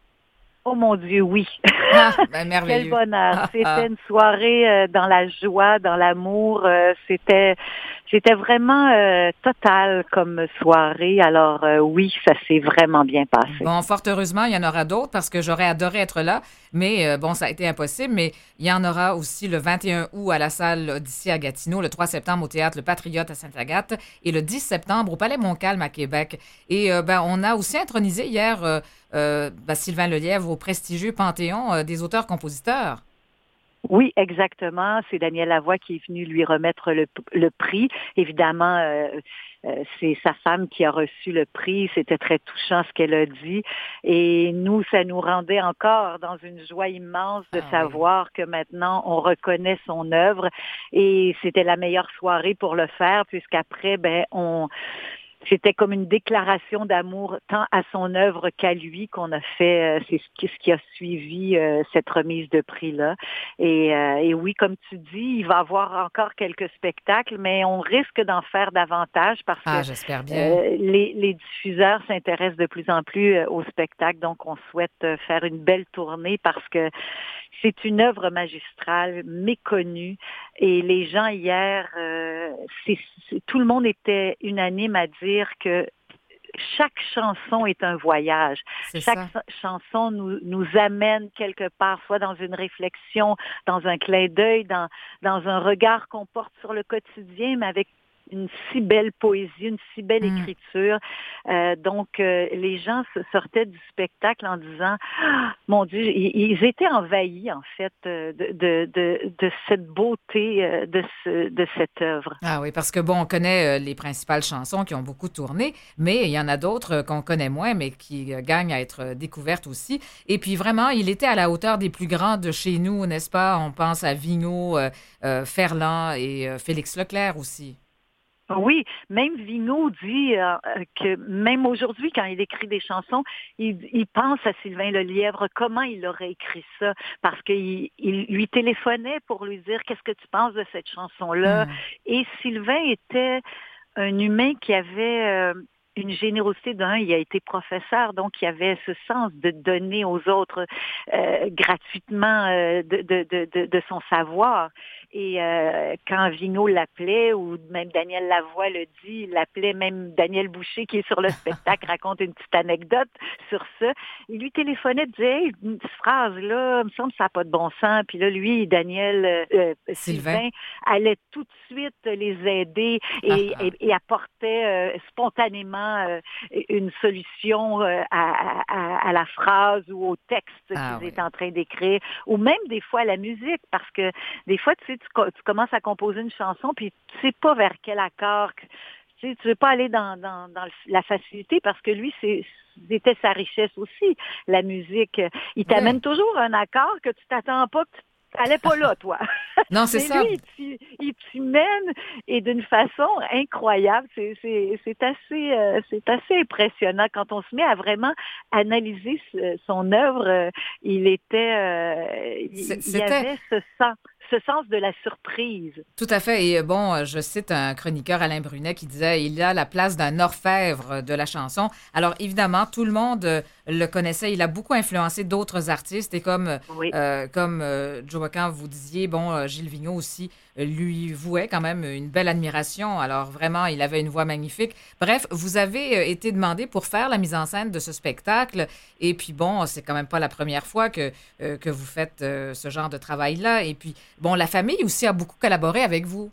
Oh mon Dieu, oui. Ah, ben, merveilleux. Quel bonheur. Ah, C'était ah. une soirée euh, dans la joie, dans l'amour. Euh, c'était, c'était vraiment euh, total comme soirée. Alors euh, oui, ça s'est vraiment bien passé. Bon, fort heureusement, il y en aura d'autres parce que j'aurais adoré être là, mais euh, bon, ça a été impossible. Mais il y en aura aussi le vingt et un août à la salle Odyssée à Gatineau, le trois septembre au Théâtre Le Patriote à Sainte-Agathe et le dix septembre au Palais Montcalm à Québec. Et euh, ben, on a aussi intronisé hier euh, euh, ben, Sylvain Lelièvre au prestigieux Panthéon euh, des auteurs-compositeurs. Oui, exactement. C'est Daniel Lavoie qui est venu lui remettre le, le prix. Évidemment, euh, euh, c'est sa femme qui a reçu le prix. C'était très touchant ce qu'elle a dit. Et nous, ça nous rendait encore dans une joie immense de Ah, savoir oui. que maintenant, on reconnaît son œuvre. Et c'était la meilleure soirée pour le faire, puisqu'après, ben, on... C'était comme une déclaration d'amour tant à son œuvre qu'à lui qu'on a fait. Euh, c'est ce qui a suivi euh, cette remise de prix-là. Et, euh, et oui, comme tu dis, il va y avoir encore quelques spectacles, mais on risque d'en faire davantage parce ah, que j'espère bien. euh, les, les diffuseurs s'intéressent de plus en plus euh, au spectacle. Donc, on souhaite euh, faire une belle tournée parce que c'est une œuvre magistrale, méconnue. Et les gens hier, euh, c'est, c'est, tout le monde était unanime à dire que chaque chanson est un voyage. C'est chaque ça. chanson nous, nous amène quelque part, soit dans une réflexion, dans un clin d'œil, dans, dans un regard qu'on porte sur le quotidien, mais avec une si belle poésie, une si belle Mm. écriture. Euh, donc, euh, les gens se sortaient du spectacle en disant, ah, mon Dieu, ils, ils étaient envahis, en fait, de, de, de, de cette beauté euh, de, ce, de cette œuvre. Ah oui, parce que bon, on connaît euh, les principales chansons qui ont beaucoup tourné, mais il y en a d'autres euh, qu'on connaît moins, mais qui euh, gagnent à être euh, découvertes aussi. Et puis vraiment, il était à la hauteur des plus grands de chez nous, n'est-ce pas? On pense à Vigneault, euh, euh, Ferland et euh, Félix Leclerc aussi. Oui, même Vigneault dit euh, que même aujourd'hui, quand il écrit des chansons, il, il pense à Sylvain Lelièvre, comment il aurait écrit ça, parce qu'il il lui téléphonait pour lui dire qu'est-ce que tu penses de cette chanson-là. Mm. Et Sylvain était un humain qui avait euh, une générosité d'un, il a été professeur, donc il avait ce sens de donner aux autres euh, gratuitement euh, de, de, de, de, de son savoir. Et euh, quand Vigneault l'appelait, ou même Daniel Lavoie le dit, il l'appelait, même Daniel Boucher qui est sur le spectacle raconte une petite anecdote sur ça. Il lui téléphonait, disait hey, une petite phrase là, il me semble que ça n'a pas de bon sens. Puis là, lui, Daniel euh, Sylvain. Sylvain allait tout de suite les aider et, Ah, ah. et, et apportait euh, spontanément euh, une solution euh, à, à, à la phrase ou au texte Ah, qu'ils oui. étaient en train d'écrire, ou même des fois à la musique, parce que des fois, tu sais, tu, tu commences à composer une chanson, puis tu sais pas vers quel accord, que- tu sais, tu veux pas aller dans, dans, dans la facilité, parce que lui, c'est c'était sa richesse aussi, la musique. Il t'amène Oui. toujours un accord que tu t'attends pas, que tu t'allais pas là, toi. Non, c'est Mais ça. lui, il t'y- il t'y mène, et d'une façon incroyable. C'est, c'est, c'est assez, euh, c'est assez impressionnant quand on se met à vraiment analyser ce- son œuvre. euh, Il était, euh, il, C'est- il y c'était- avait ce sens, ce sens de la surprise. Tout à fait. Et euh, bon, euh, je cite un chroniqueur, Alain Brunet, qui disait il a la place d'un orfèvre de la chanson. Alors, évidemment, tout le monde euh, le connaissait. Il a beaucoup influencé d'autres artistes. Et comme, euh, Oui. euh, comme euh, Joe Bocan, vous disiez, bon, euh, Gilles Vigneault aussi euh, lui vouait quand même une belle admiration. Alors, vraiment, il avait une voix magnifique. Bref, vous avez euh, été demandé pour faire la mise en scène de ce spectacle. Et puis, bon, c'est quand même pas la première fois que, euh, que vous faites euh, ce genre de travail-là. Et puis, bon, la famille aussi a beaucoup collaboré avec vous.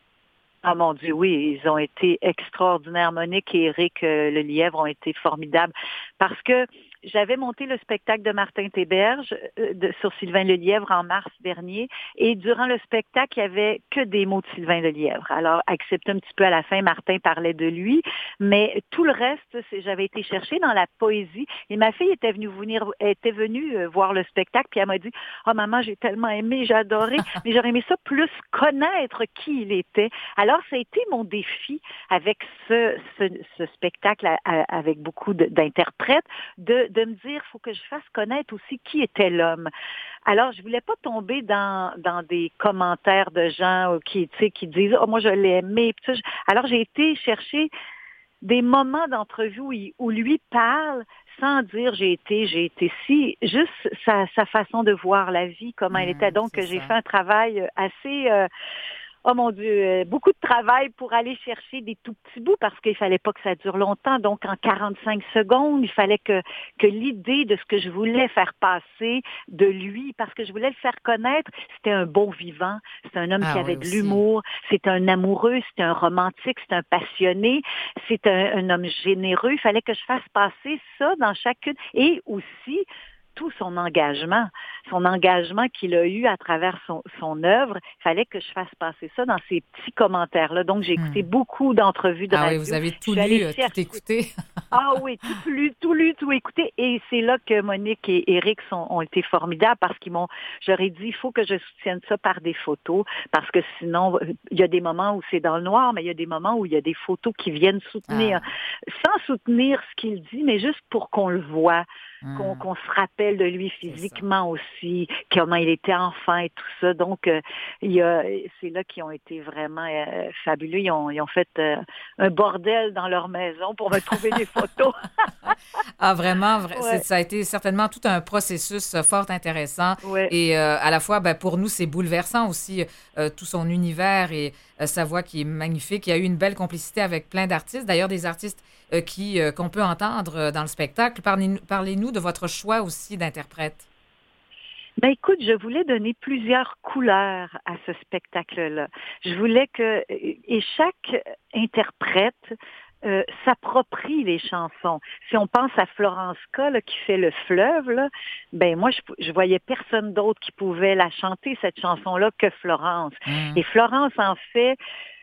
Ah mon Dieu, oui, ils ont été extraordinaires. Monique et Éric euh, Lelièvre ont été formidables parce que j'avais monté le spectacle de Martin Théberge euh, de, sur Sylvain Lelièvre en mars dernier. Et durant le spectacle, il n'y avait que des mots de Sylvain Lelièvre. Alors, excepté un petit peu à la fin, Martin parlait de lui. Mais tout le reste, c'est, j'avais été chercher dans la poésie. Et ma fille était venue, venir, était venue euh, voir le spectacle. Puis elle m'a dit, « Oh maman, j'ai tellement aimé, j'ai adoré. Mais j'aurais aimé ça plus connaître qui il était. » Alors, ça a été mon défi avec ce, ce, ce spectacle à, à, avec beaucoup de, d'interprètes, de, de me dire, il faut que je fasse connaître aussi qui était l'homme. Alors, je voulais pas tomber dans, dans des commentaires de gens qui, tu sais, qui disent, oh, moi, je l'ai aimé. Alors, j'ai été chercher des moments d'entrevue où, il, où lui parle sans dire j'ai été, j'ai été si, juste sa, sa façon de voir la vie, comment mmh, elle était. Donc, j'ai ça. fait un travail assez... Euh, Oh mon Dieu, beaucoup de travail pour aller chercher des tout petits bouts parce qu'il fallait pas que ça dure longtemps. Donc, en quarante-cinq secondes, il fallait que, que l'idée de ce que je voulais faire passer de lui, parce que je voulais le faire connaître, c'était un bon vivant, c'était un homme ah, qui avait oui, de l'humour, c'était un amoureux, c'était un romantique, c'était un passionné, c'était un, un homme généreux. Il fallait que je fasse passer ça dans chacune. Et aussi, tout son engagement, son engagement qu'il a eu à travers son, son œuvre, il fallait que je fasse passer ça dans ces petits commentaires-là. Donc, j'ai écouté hmm. beaucoup d'entrevues de ah radio. Ah oui, vous avez tout lu, chercher... tout écouté. ah oui, tout lu, tout lu, tout écouté. Et c'est là que Monique et Éric sont, ont été formidables parce qu'ils m'ont, j'aurais dit, il faut que je soutienne ça par des photos parce que sinon, il y a des moments où c'est dans le noir, mais il y a des moments où il y a des photos qui viennent soutenir, ah. sans soutenir ce qu'il dit, mais juste pour qu'on le voit. Qu'on, qu'on se rappelle de lui physiquement aussi, comment il était enfant et tout ça. Donc, euh, il y a, c'est là qu'ils ont été vraiment euh, fabuleux. Ils ont, ils ont fait euh, un bordel dans leur maison pour me trouver des photos. ah, vraiment, ouais. c'est, ça a été certainement tout un processus euh, fort intéressant. Ouais. Et euh, à la fois, ben, pour nous, c'est bouleversant aussi, euh, tout son univers et euh, sa voix qui est magnifique. Il y a eu une belle complicité avec plein d'artistes. D'ailleurs, des artistes euh, qui, euh, qu'on peut entendre euh, dans le spectacle. Parlez, parlez-nous de votre choix aussi d'interprète. Ben écoute, je voulais donner plusieurs couleurs à ce spectacle-là. Je voulais que et chaque interprète euh, s'approprie les chansons. Si on pense à Florence K là, qui fait Le Fleuve, là, ben moi je, je voyais personne d'autre qui pouvait la chanter cette chanson-là que Florence. Mmh. Et Florence en fait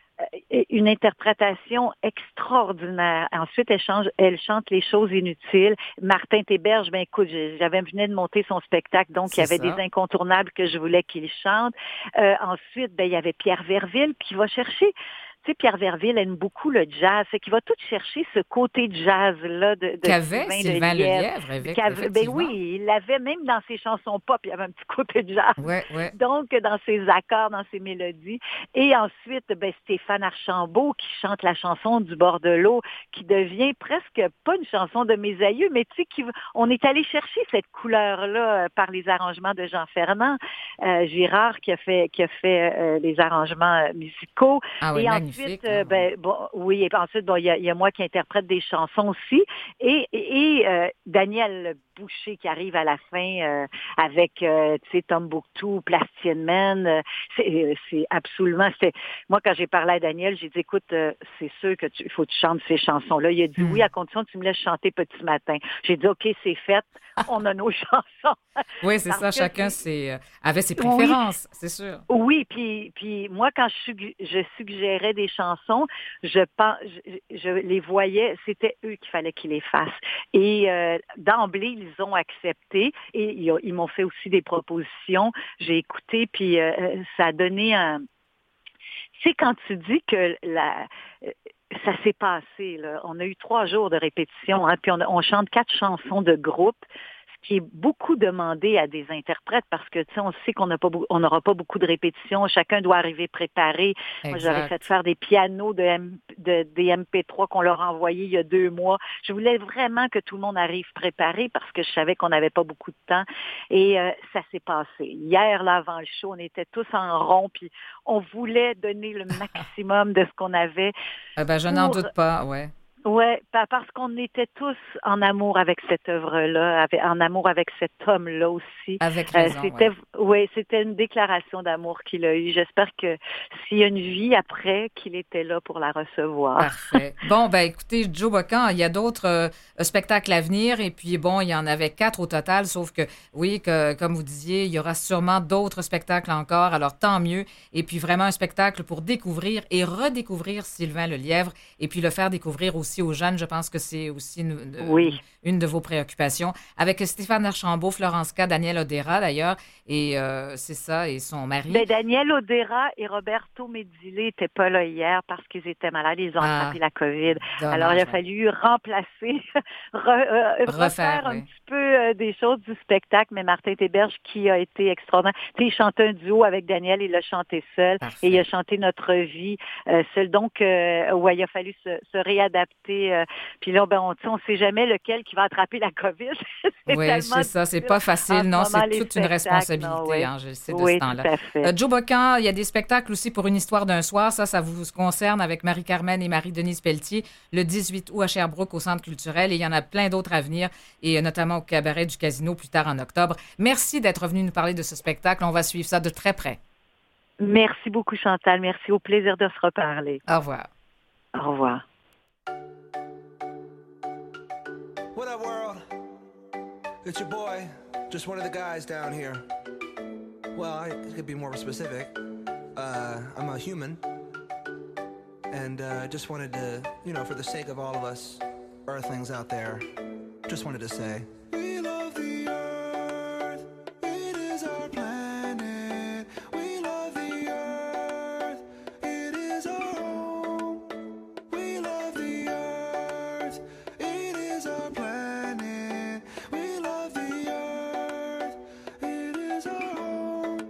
une interprétation extraordinaire. Ensuite, elle, change, elle chante Les choses inutiles. Martin Théberge, ben écoute, j'avais venu de monter son spectacle, donc c'est il y avait ça. Des incontournables que je voulais qu'il chante. Euh, ensuite, ben il y avait Pierre Verville qui va chercher. Tu sais, Pierre Verville aime beaucoup le jazz, fait qu'il va tout chercher ce côté jazz-là de, de Qu'avait Sylvain Lelièvre. Avec, ben oui, il l'avait même dans ses chansons pop, il y avait un petit côté de jazz. Ouais, ouais. Donc, dans ses accords, dans ses mélodies. Et ensuite, ben, Stéphane Archambault qui chante la chanson du bord de l'eau, qui devient presque pas une chanson de mes aïeux, mais tu sais, qui, on est allé chercher cette couleur-là euh, par les arrangements de Jean Fernand euh, Girard qui a fait, qui a fait euh, les arrangements euh, musicaux. Ah oui, et magnifique. Ensuite, euh, ben, bon, oui, et ensuite, bon, il y a, y a moi qui interprète des chansons aussi. Et, et, et euh, Daniel Boucher qui arrive à la fin euh, avec, euh, tu sais, Tombouctou, Plastine Man. Euh, c'est, c'est absolument... C'est... Moi, quand j'ai parlé à Daniel, j'ai dit, écoute, euh, c'est sûr que tu, faut que tu chantes ces chansons-là. Il a dit, mm. oui, à condition que tu me laisses chanter Petit Matin. J'ai dit, OK, c'est fait. On a nos chansons. Oui, c'est ça. Chacun c'est, euh, avait ses préférences, oui, c'est sûr. Oui, puis, puis moi, quand je, je suggérais des chansons, je, pense, je, je les voyais, c'était eux qu'il fallait qu'ils les fassent. Et euh, d'emblée, ils ont accepté et ils, ils m'ont fait aussi des propositions. J'ai écouté, puis euh, ça a donné un... Tu sais, quand tu dis que la... ça s'est passé, là. On a eu trois jours de répétition, hein, puis on, on chante quatre chansons de groupe, ce qui est beaucoup demandé à des interprètes parce que, tu sais, on sait qu'on n'a pas, on n'aura pas beaucoup de répétitions, chacun doit arriver préparé. Exact. Moi, j'aurais fait faire des pianos de, M, de des M P trois qu'on leur a envoyés il y a deux mois. Je voulais vraiment que tout le monde arrive préparé parce que je savais qu'on n'avait pas beaucoup de temps et euh, ça s'est passé. Hier, là, avant le show, on était tous en rond puis on voulait donner le maximum de ce qu'on avait. Ah ben, je pour... n'en doute pas, ouais. Ouais, pa- parce qu'on était tous en amour avec cette œuvre-là, avec- en amour avec cet homme-là aussi. Avec Euh, raison, c'était, ouais. ouais, c'était une déclaration d'amour qu'il a eue. J'espère que s'il y a une vie après, qu'il était là pour la recevoir. Parfait. Bon, ben écoutez, Joe Bocan, il y a d'autres euh, spectacles à venir et puis bon, il y en avait quatre au total, sauf que oui, que, comme vous disiez, il y aura sûrement d'autres spectacles encore, alors tant mieux. Et puis vraiment un spectacle pour découvrir et redécouvrir Sylvain Lelièvre et puis le faire découvrir aussi aux jeunes. Je pense que c'est aussi une, une, Oui. une de vos préoccupations. Avec Stéphane Archambault, Florence K, Daniel Odera d'ailleurs, et euh, c'est ça, et son mari. Ben, Daniel Odera et Roberto Medile n'étaient pas là hier parce qu'ils étaient malades, ils ont Ah, attrapé la COVID. dommage, Alors, il a ouais. fallu remplacer, re- euh, Refaire, refaire un oui. petit peu euh, des choses du spectacle, mais Martin Théberge qui a été extraordinaire. Tu sais, il chantait un duo avec Daniel, il l'a chanté seul, Parfait. et il a chanté Notre vie euh, seul. Donc, euh, ouais, il a fallu se, se réadapter. Euh, puis là, ben, on ne sait jamais lequel qui va attraper la COVID. c'est Oui, tellement c'est ça, c'est difficile pas en facile. ce Non, moment, c'est les toute une spectacles, responsabilité, non, ouais. hein, je sais de Oui, ce temps-là. tout à fait. Euh, Joe Bocan, il y a des spectacles aussi pour une histoire d'un soir. Ça, ça vous concerne avec Marie-Carmen et Marie-Denise Pelletier le dix-huit août à Sherbrooke au Centre culturel. Et il y en a plein d'autres à venir, et euh, notamment au Cabaret du Casino plus tard en octobre. Merci d'être venu nous parler de ce spectacle. On va suivre ça de très près. Merci beaucoup, Chantal. Merci. Au plaisir de se reparler. Au revoir. Au revoir. What up, world? It's your boy, just one of the guys down here. Well, I could be more specific. Uh, I'm a human. And uh, just wanted to, you know, for the sake of all of us earthlings out there, just wanted to say, we love the earth. It is our planet. We love the earth. It is our home. We love the earth. It is our planet. We love the earth. It is our home.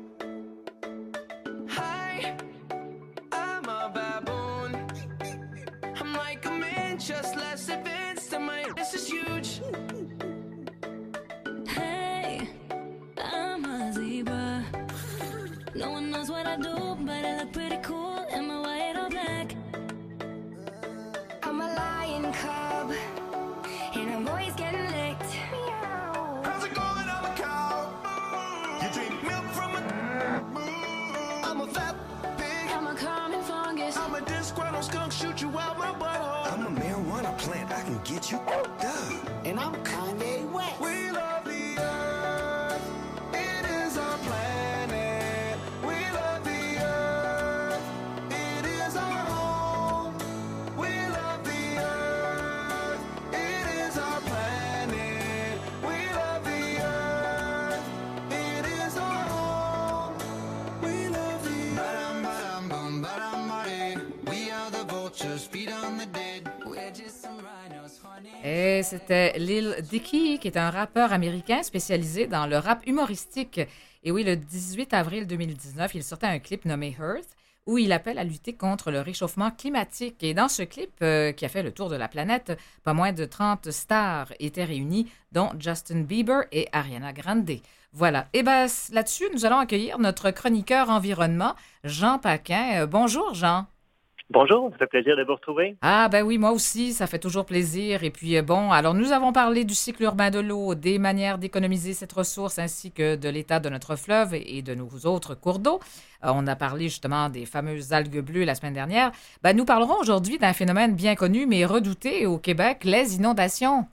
Hi, I'm a baboon. I'm like a man, just less advanced, and my this is huge. Hey, I'm a zebra. No one knows what I do, but I look pretty cool in my white or black. I'm a lion cub, and I'm always getting licked. How's it going? I'm a cow. You drink milk from a. I'm a fat pig. I'm a common fungus. I'm a disgruntled skunk, shoot you out my butthole. I'm a marijuana plant, I can get you up. And I'm Kanye West. We love the earth. It is our planet. We love the earth. It is our home. We love the earth. It is our planet. We love the earth. It is our home. We love the earth. Ba-dum, bum, ba-dum, body. We are the vultures, feet on the dead. We're just some rhinos, honey. Et c'était Lil Dicky, qui est un rappeur américain spécialisé dans le rap humoristique. Et oui, le dix-huit avril deux mille dix-neuf, il sortait un clip nommé Earth, où il appelle à lutter contre le réchauffement climatique. Et dans ce clip, euh, qui a fait le tour de la planète, pas moins de trente stars étaient réunies, dont Justin Bieber et Ariana Grande. Voilà. Et bien, là-dessus, nous allons accueillir notre chroniqueur environnement, Jean Paquin. Euh, bonjour, Jean. Bonjour, ça fait plaisir de vous retrouver. Ah ben oui, moi aussi, ça fait toujours plaisir. Et puis euh, bon, alors nous avons parlé du cycle urbain de l'eau, des manières d'économiser cette ressource ainsi que de l'état de notre fleuve et de nos autres cours d'eau. Euh, on a parlé justement des fameuses algues bleues la semaine dernière. Ben, nous parlerons aujourd'hui d'un phénomène bien connu mais redouté au Québec, les inondations.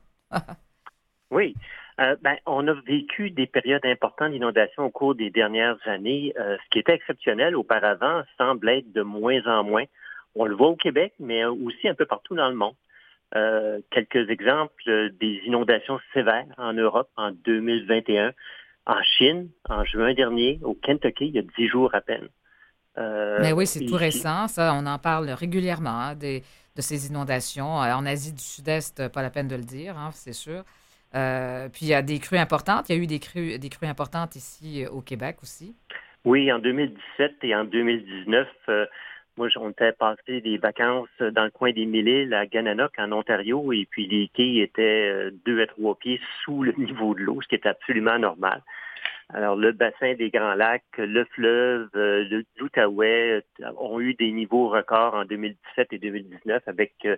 Oui, euh, ben, on a vécu des périodes importantes d'inondation au cours des dernières années. Euh, ce qui était exceptionnel auparavant semble être de moins en moins. On le voit au Québec, mais aussi un peu partout dans le monde. Euh, quelques exemples des inondations sévères en Europe en deux mille vingt et un, en Chine en juin dernier, au Kentucky, il y a dix jours à peine. Euh, Mais oui, c'est tout ici. récent, ça, on en parle régulièrement hein, des, de ces inondations. Euh, en Asie du Sud-Est, pas la peine de le dire, hein, c'est sûr. Euh, puis il y a des crues importantes. Il y a eu des crues, des crues importantes ici euh, au Québec aussi. Oui, en deux mille dix-sept et en deux mille dix-neuf, euh, moi, on était passé des vacances dans le coin des Mille-Îles à Gananoque, en Ontario, et puis les quais étaient deux à trois pieds sous le niveau de l'eau, ce qui est absolument normal. Alors, le bassin des Grands Lacs, le fleuve, euh, l'Outaouais ont eu des niveaux records en deux mille dix-sept et deux mille dix-neuf avec euh,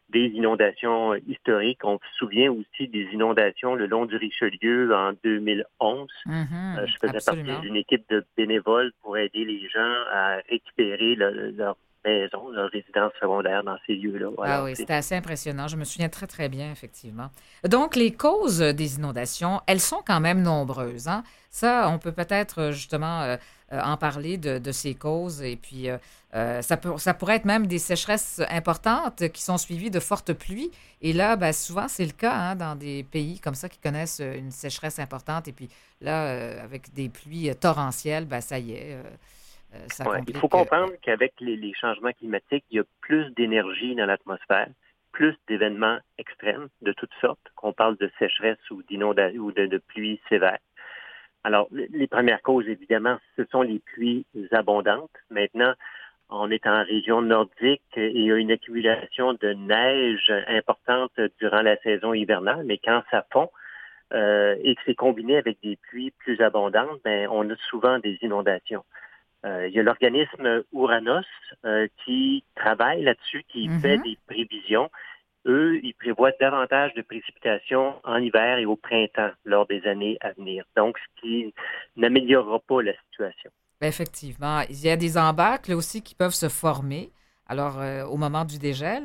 des inondations historiques. On se souvient aussi des inondations le long du Richelieu en deux mille onze. Mm-hmm, euh, je faisais absolument. partie d'une équipe de bénévoles pour aider les gens à récupérer le, leur maison, leur résidence secondaire dans ces lieux-là. Ah Alors, oui, c'est- c'était assez impressionnant. Je me souviens très, très bien, effectivement. Donc, les causes des inondations, elles sont quand même nombreuses, hein? Ça, on peut peut-être euh, justement euh, euh, en parler de, de ces causes. Et puis, euh, euh, ça, peut, ça pourrait être même des sécheresses importantes qui sont suivies de fortes pluies. Et là, ben, souvent, c'est le cas hein, dans des pays comme ça qui connaissent euh, une sécheresse importante. Et puis là, euh, avec des pluies euh, torrentielles, ben, ça y est, euh, euh, ça Ouais, il complique. faut euh, comprendre qu'avec les, les changements climatiques, il y a plus d'énergie dans l'atmosphère, plus d'événements extrêmes de toutes sortes, qu'on parle de sécheresse ou d'inondations ou de, de pluies sévères. Alors, les les premières causes, évidemment, ce sont les pluies abondantes. Maintenant, on est en région nordique et il y a une accumulation de neige importante durant la saison hivernale, mais quand ça fond euh, et que c'est combiné avec des pluies plus abondantes, ben, on a souvent des inondations. Euh, il y a l'organisme Ouranos euh, qui travaille là-dessus, qui Mhm. fait des prévisions. Eux, ils prévoient davantage de précipitations en hiver et au printemps lors des années à venir. Donc, ce qui n'améliorera pas la situation. Ben, effectivement. Il y a des embâcles aussi qui peuvent se former. Alors, euh, au moment du dégel.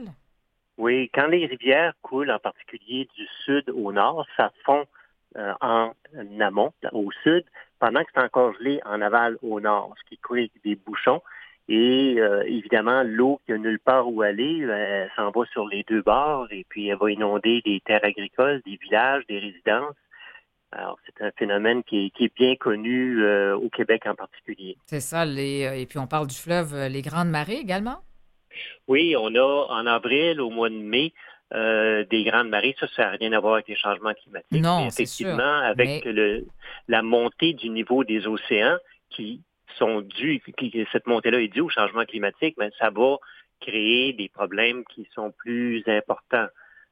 Oui, quand les rivières coulent, en particulier du sud au nord, ça fond euh, en amont, au sud, pendant que c'est encore gelé en aval au nord, ce qui crée des bouchons. Et euh, évidemment, l'eau qui n'a nulle part où aller, euh, elle s'en va sur les deux bords et puis elle va inonder des terres agricoles, des villages, des résidences. Alors, c'est un phénomène qui est, qui est bien connu euh, au Québec en particulier. C'est ça. Les, euh, et puis, on parle du fleuve, euh, les grandes marées également. Oui, on a en avril, au mois de mai, euh, des grandes marées. Ça, ça n'a rien à voir avec les changements climatiques. Non, mais c'est sûr. effectivement, avec Mais le, la montée du niveau des océans qui sont dus, qui, cette montée-là est due au changement climatique, mais ça va créer des problèmes qui sont plus importants.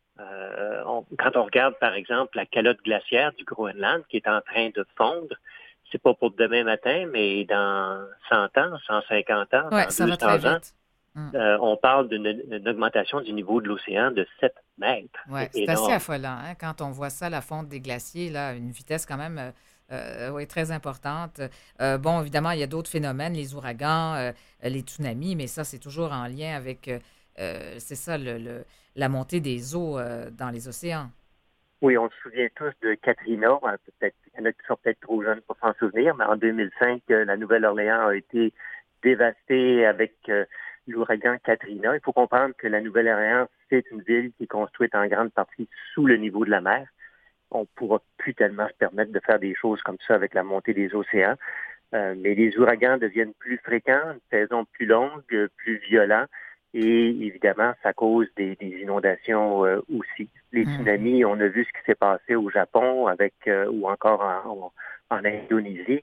Euh, on- quand on regarde, par exemple, la calotte glaciaire du Groenland qui est en train de fondre, c'est pas pour demain matin, mais dans cent ans, cent cinquante ans, ouais, dans ça va très deux cents ans, vite. Hum. euh, on parle d'une d'une augmentation du niveau de l'océan de sept mètres. Ouais, C'est c'est assez énorme. affolant hein, quand on voit ça, la fonte des glaciers, là, à une vitesse quand même euh, euh, ouais, très importante. Euh, bon, évidemment, il y a d'autres phénomènes, les ouragans, euh, les tsunamis, mais ça, c'est toujours en lien avec, euh, euh, c'est ça, le, le- la montée des eaux euh, dans les océans. Oui, on se souvient tous de Katrina. Euh, Peut-être, il y en a qui sont peut-être trop jeunes pour s'en souvenir, mais en deux mille cinq, euh, la Nouvelle-Orléans a été dévastée avec euh, l'ouragan Katrina. Il faut comprendre que la Nouvelle-Orléans, c'est une ville qui est construite en grande partie sous le niveau de la mer. On ne pourra plus tellement se permettre de faire des choses comme ça avec la montée des océans. Euh, mais les ouragans deviennent plus fréquents, une saison plus longue, euh, plus violents. Et évidemment, ça cause des, des inondations euh, aussi. Les Mhm. tsunamis, on a vu ce qui s'est passé au Japon avec euh, ou encore en, en, en Indonésie.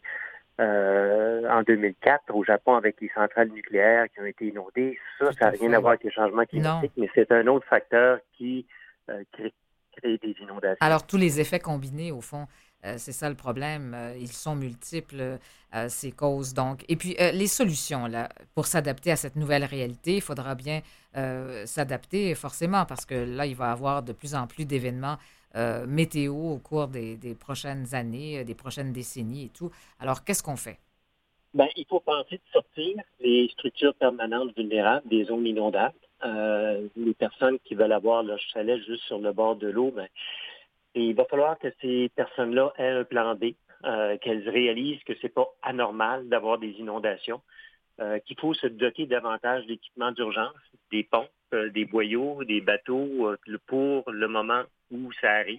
Euh, en deux mille quatre, au Japon, avec les centrales nucléaires qui ont été inondées. Ça, Tout ça à n'a rien fait. à voir avec les changements Non. climatiques, mais c'est un autre facteur qui euh, crée, crée des inondations. Alors, tous les effets combinés, au fond, euh, c'est ça le problème. Euh, ils sont multiples, euh, ces causes. Donc, et puis, euh, les solutions, là, pour s'adapter à cette nouvelle réalité, il faudra bien euh, s'adapter forcément parce que là, il va y avoir de plus en plus d'événements euh, météo au cours des, des prochaines années, euh, des prochaines décennies et tout. Alors, qu'est-ce qu'on fait? Ben, il faut penser de sortir les structures permanentes vulnérables des zones inondables. Euh, les personnes qui veulent avoir leur chalet juste sur le bord de l'eau, ben, et il va falloir que ces personnes-là aient un plan B, euh, qu'elles réalisent que c'est pas anormal d'avoir des inondations, euh, qu'il faut se doter davantage d'équipements d'urgence, des pompes, euh, des boyaux, des bateaux euh, pour le moment où ça arrive.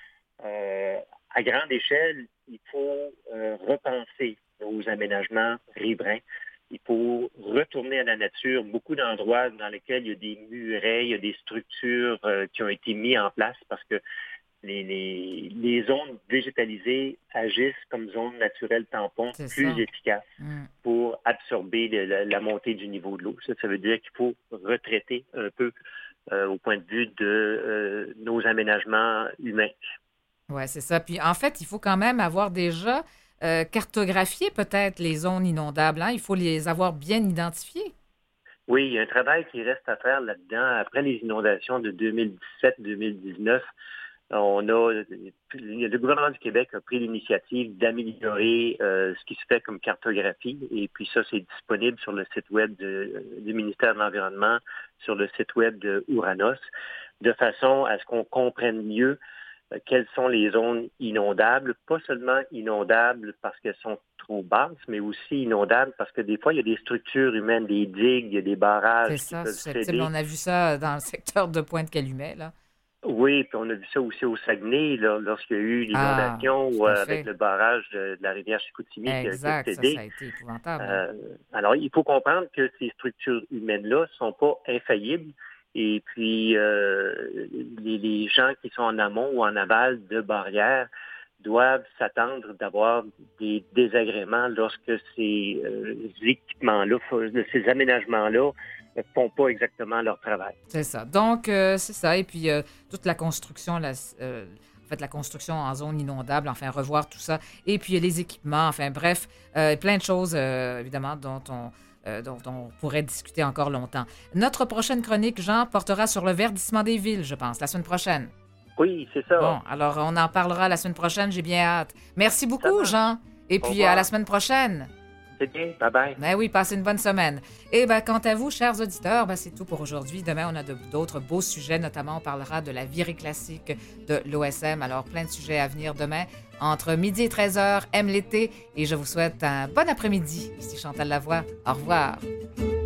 Euh, à grande échelle, il faut euh, repenser nos aménagements riverains. Il faut retourner à la nature. Beaucoup d'endroits dans lesquels il y a des murets, il y a des structures euh, qui ont été mises en place parce que les, les, les zones végétalisées agissent comme zones naturelles tampons C'est plus ça. efficaces Mm. pour absorber le- la, la montée du niveau de l'eau. Ça, ça veut dire qu'il faut retraiter un peu euh, au point de vue de euh, nos aménagements humains. Oui, c'est ça. Puis, en fait, il faut quand même avoir déjà euh, cartographié peut-être les zones inondables. Hein? Il faut les avoir bien identifiées. Oui, il y a un travail qui reste à faire là-dedans. Après les inondations de deux mille dix-sept deux mille dix-neuf, on a, le gouvernement du Québec a pris l'initiative d'améliorer euh, ce qui se fait comme cartographie. Et puis ça, c'est disponible sur le site web de, du ministère de l'Environnement, sur le site web de Ouranos, de façon à ce qu'on comprenne mieux euh, quelles sont les zones inondables, pas seulement inondables parce qu'elles sont trop basses, mais aussi inondables parce que des fois, il y a des structures humaines, des digues, il y a des barrages C'est qui ça, peuvent susceptible. céder. On a vu ça dans le secteur de Pointe-Calumet, là. Oui, puis on a vu ça aussi au Saguenay, là, lorsqu'il y a eu l'inondation Ah, tout ou à euh, fait. avec le barrage de, de la rivière Chicoutimi qui a- qui a Exact, ça, cédé. ça a été épouvantable. Euh, alors, il faut comprendre que ces structures humaines-là ne sont pas infaillibles. Et puis, euh, les, les gens qui sont en amont ou en aval de barrières doivent s'attendre d'avoir des désagréments lorsque ces euh, équipements-là, ces aménagements-là ne font pas exactement leur travail. C'est ça. Donc, euh, c'est ça. Et puis, euh, toute la construction, la, euh, en fait, la construction en zone inondable, enfin, revoir tout ça. Et puis, les équipements, enfin, bref, euh, plein de choses, euh, évidemment, dont on, euh, dont on pourrait discuter encore longtemps. Notre prochaine chronique, Jean, portera sur le verdissement des villes, je pense, la semaine prochaine. Oui, c'est ça. Bon, alors, on en parlera la semaine prochaine. J'ai bien hâte. Merci beaucoup, marche. Jean. Et Au puis, revoir. à la semaine prochaine. C'est bien. Bye-bye. Ben oui, passez une bonne semaine. Et ben, quant à vous, chers auditeurs, ben, c'est tout pour aujourd'hui. Demain, on a de- d'autres beaux sujets, notamment on parlera de la virée classique de l'O S M. Alors, plein de sujets à venir demain. Entre midi et treize heures, aime l'été. Et je vous souhaite un bon après-midi. Ici Chantal Lavoie. Au revoir.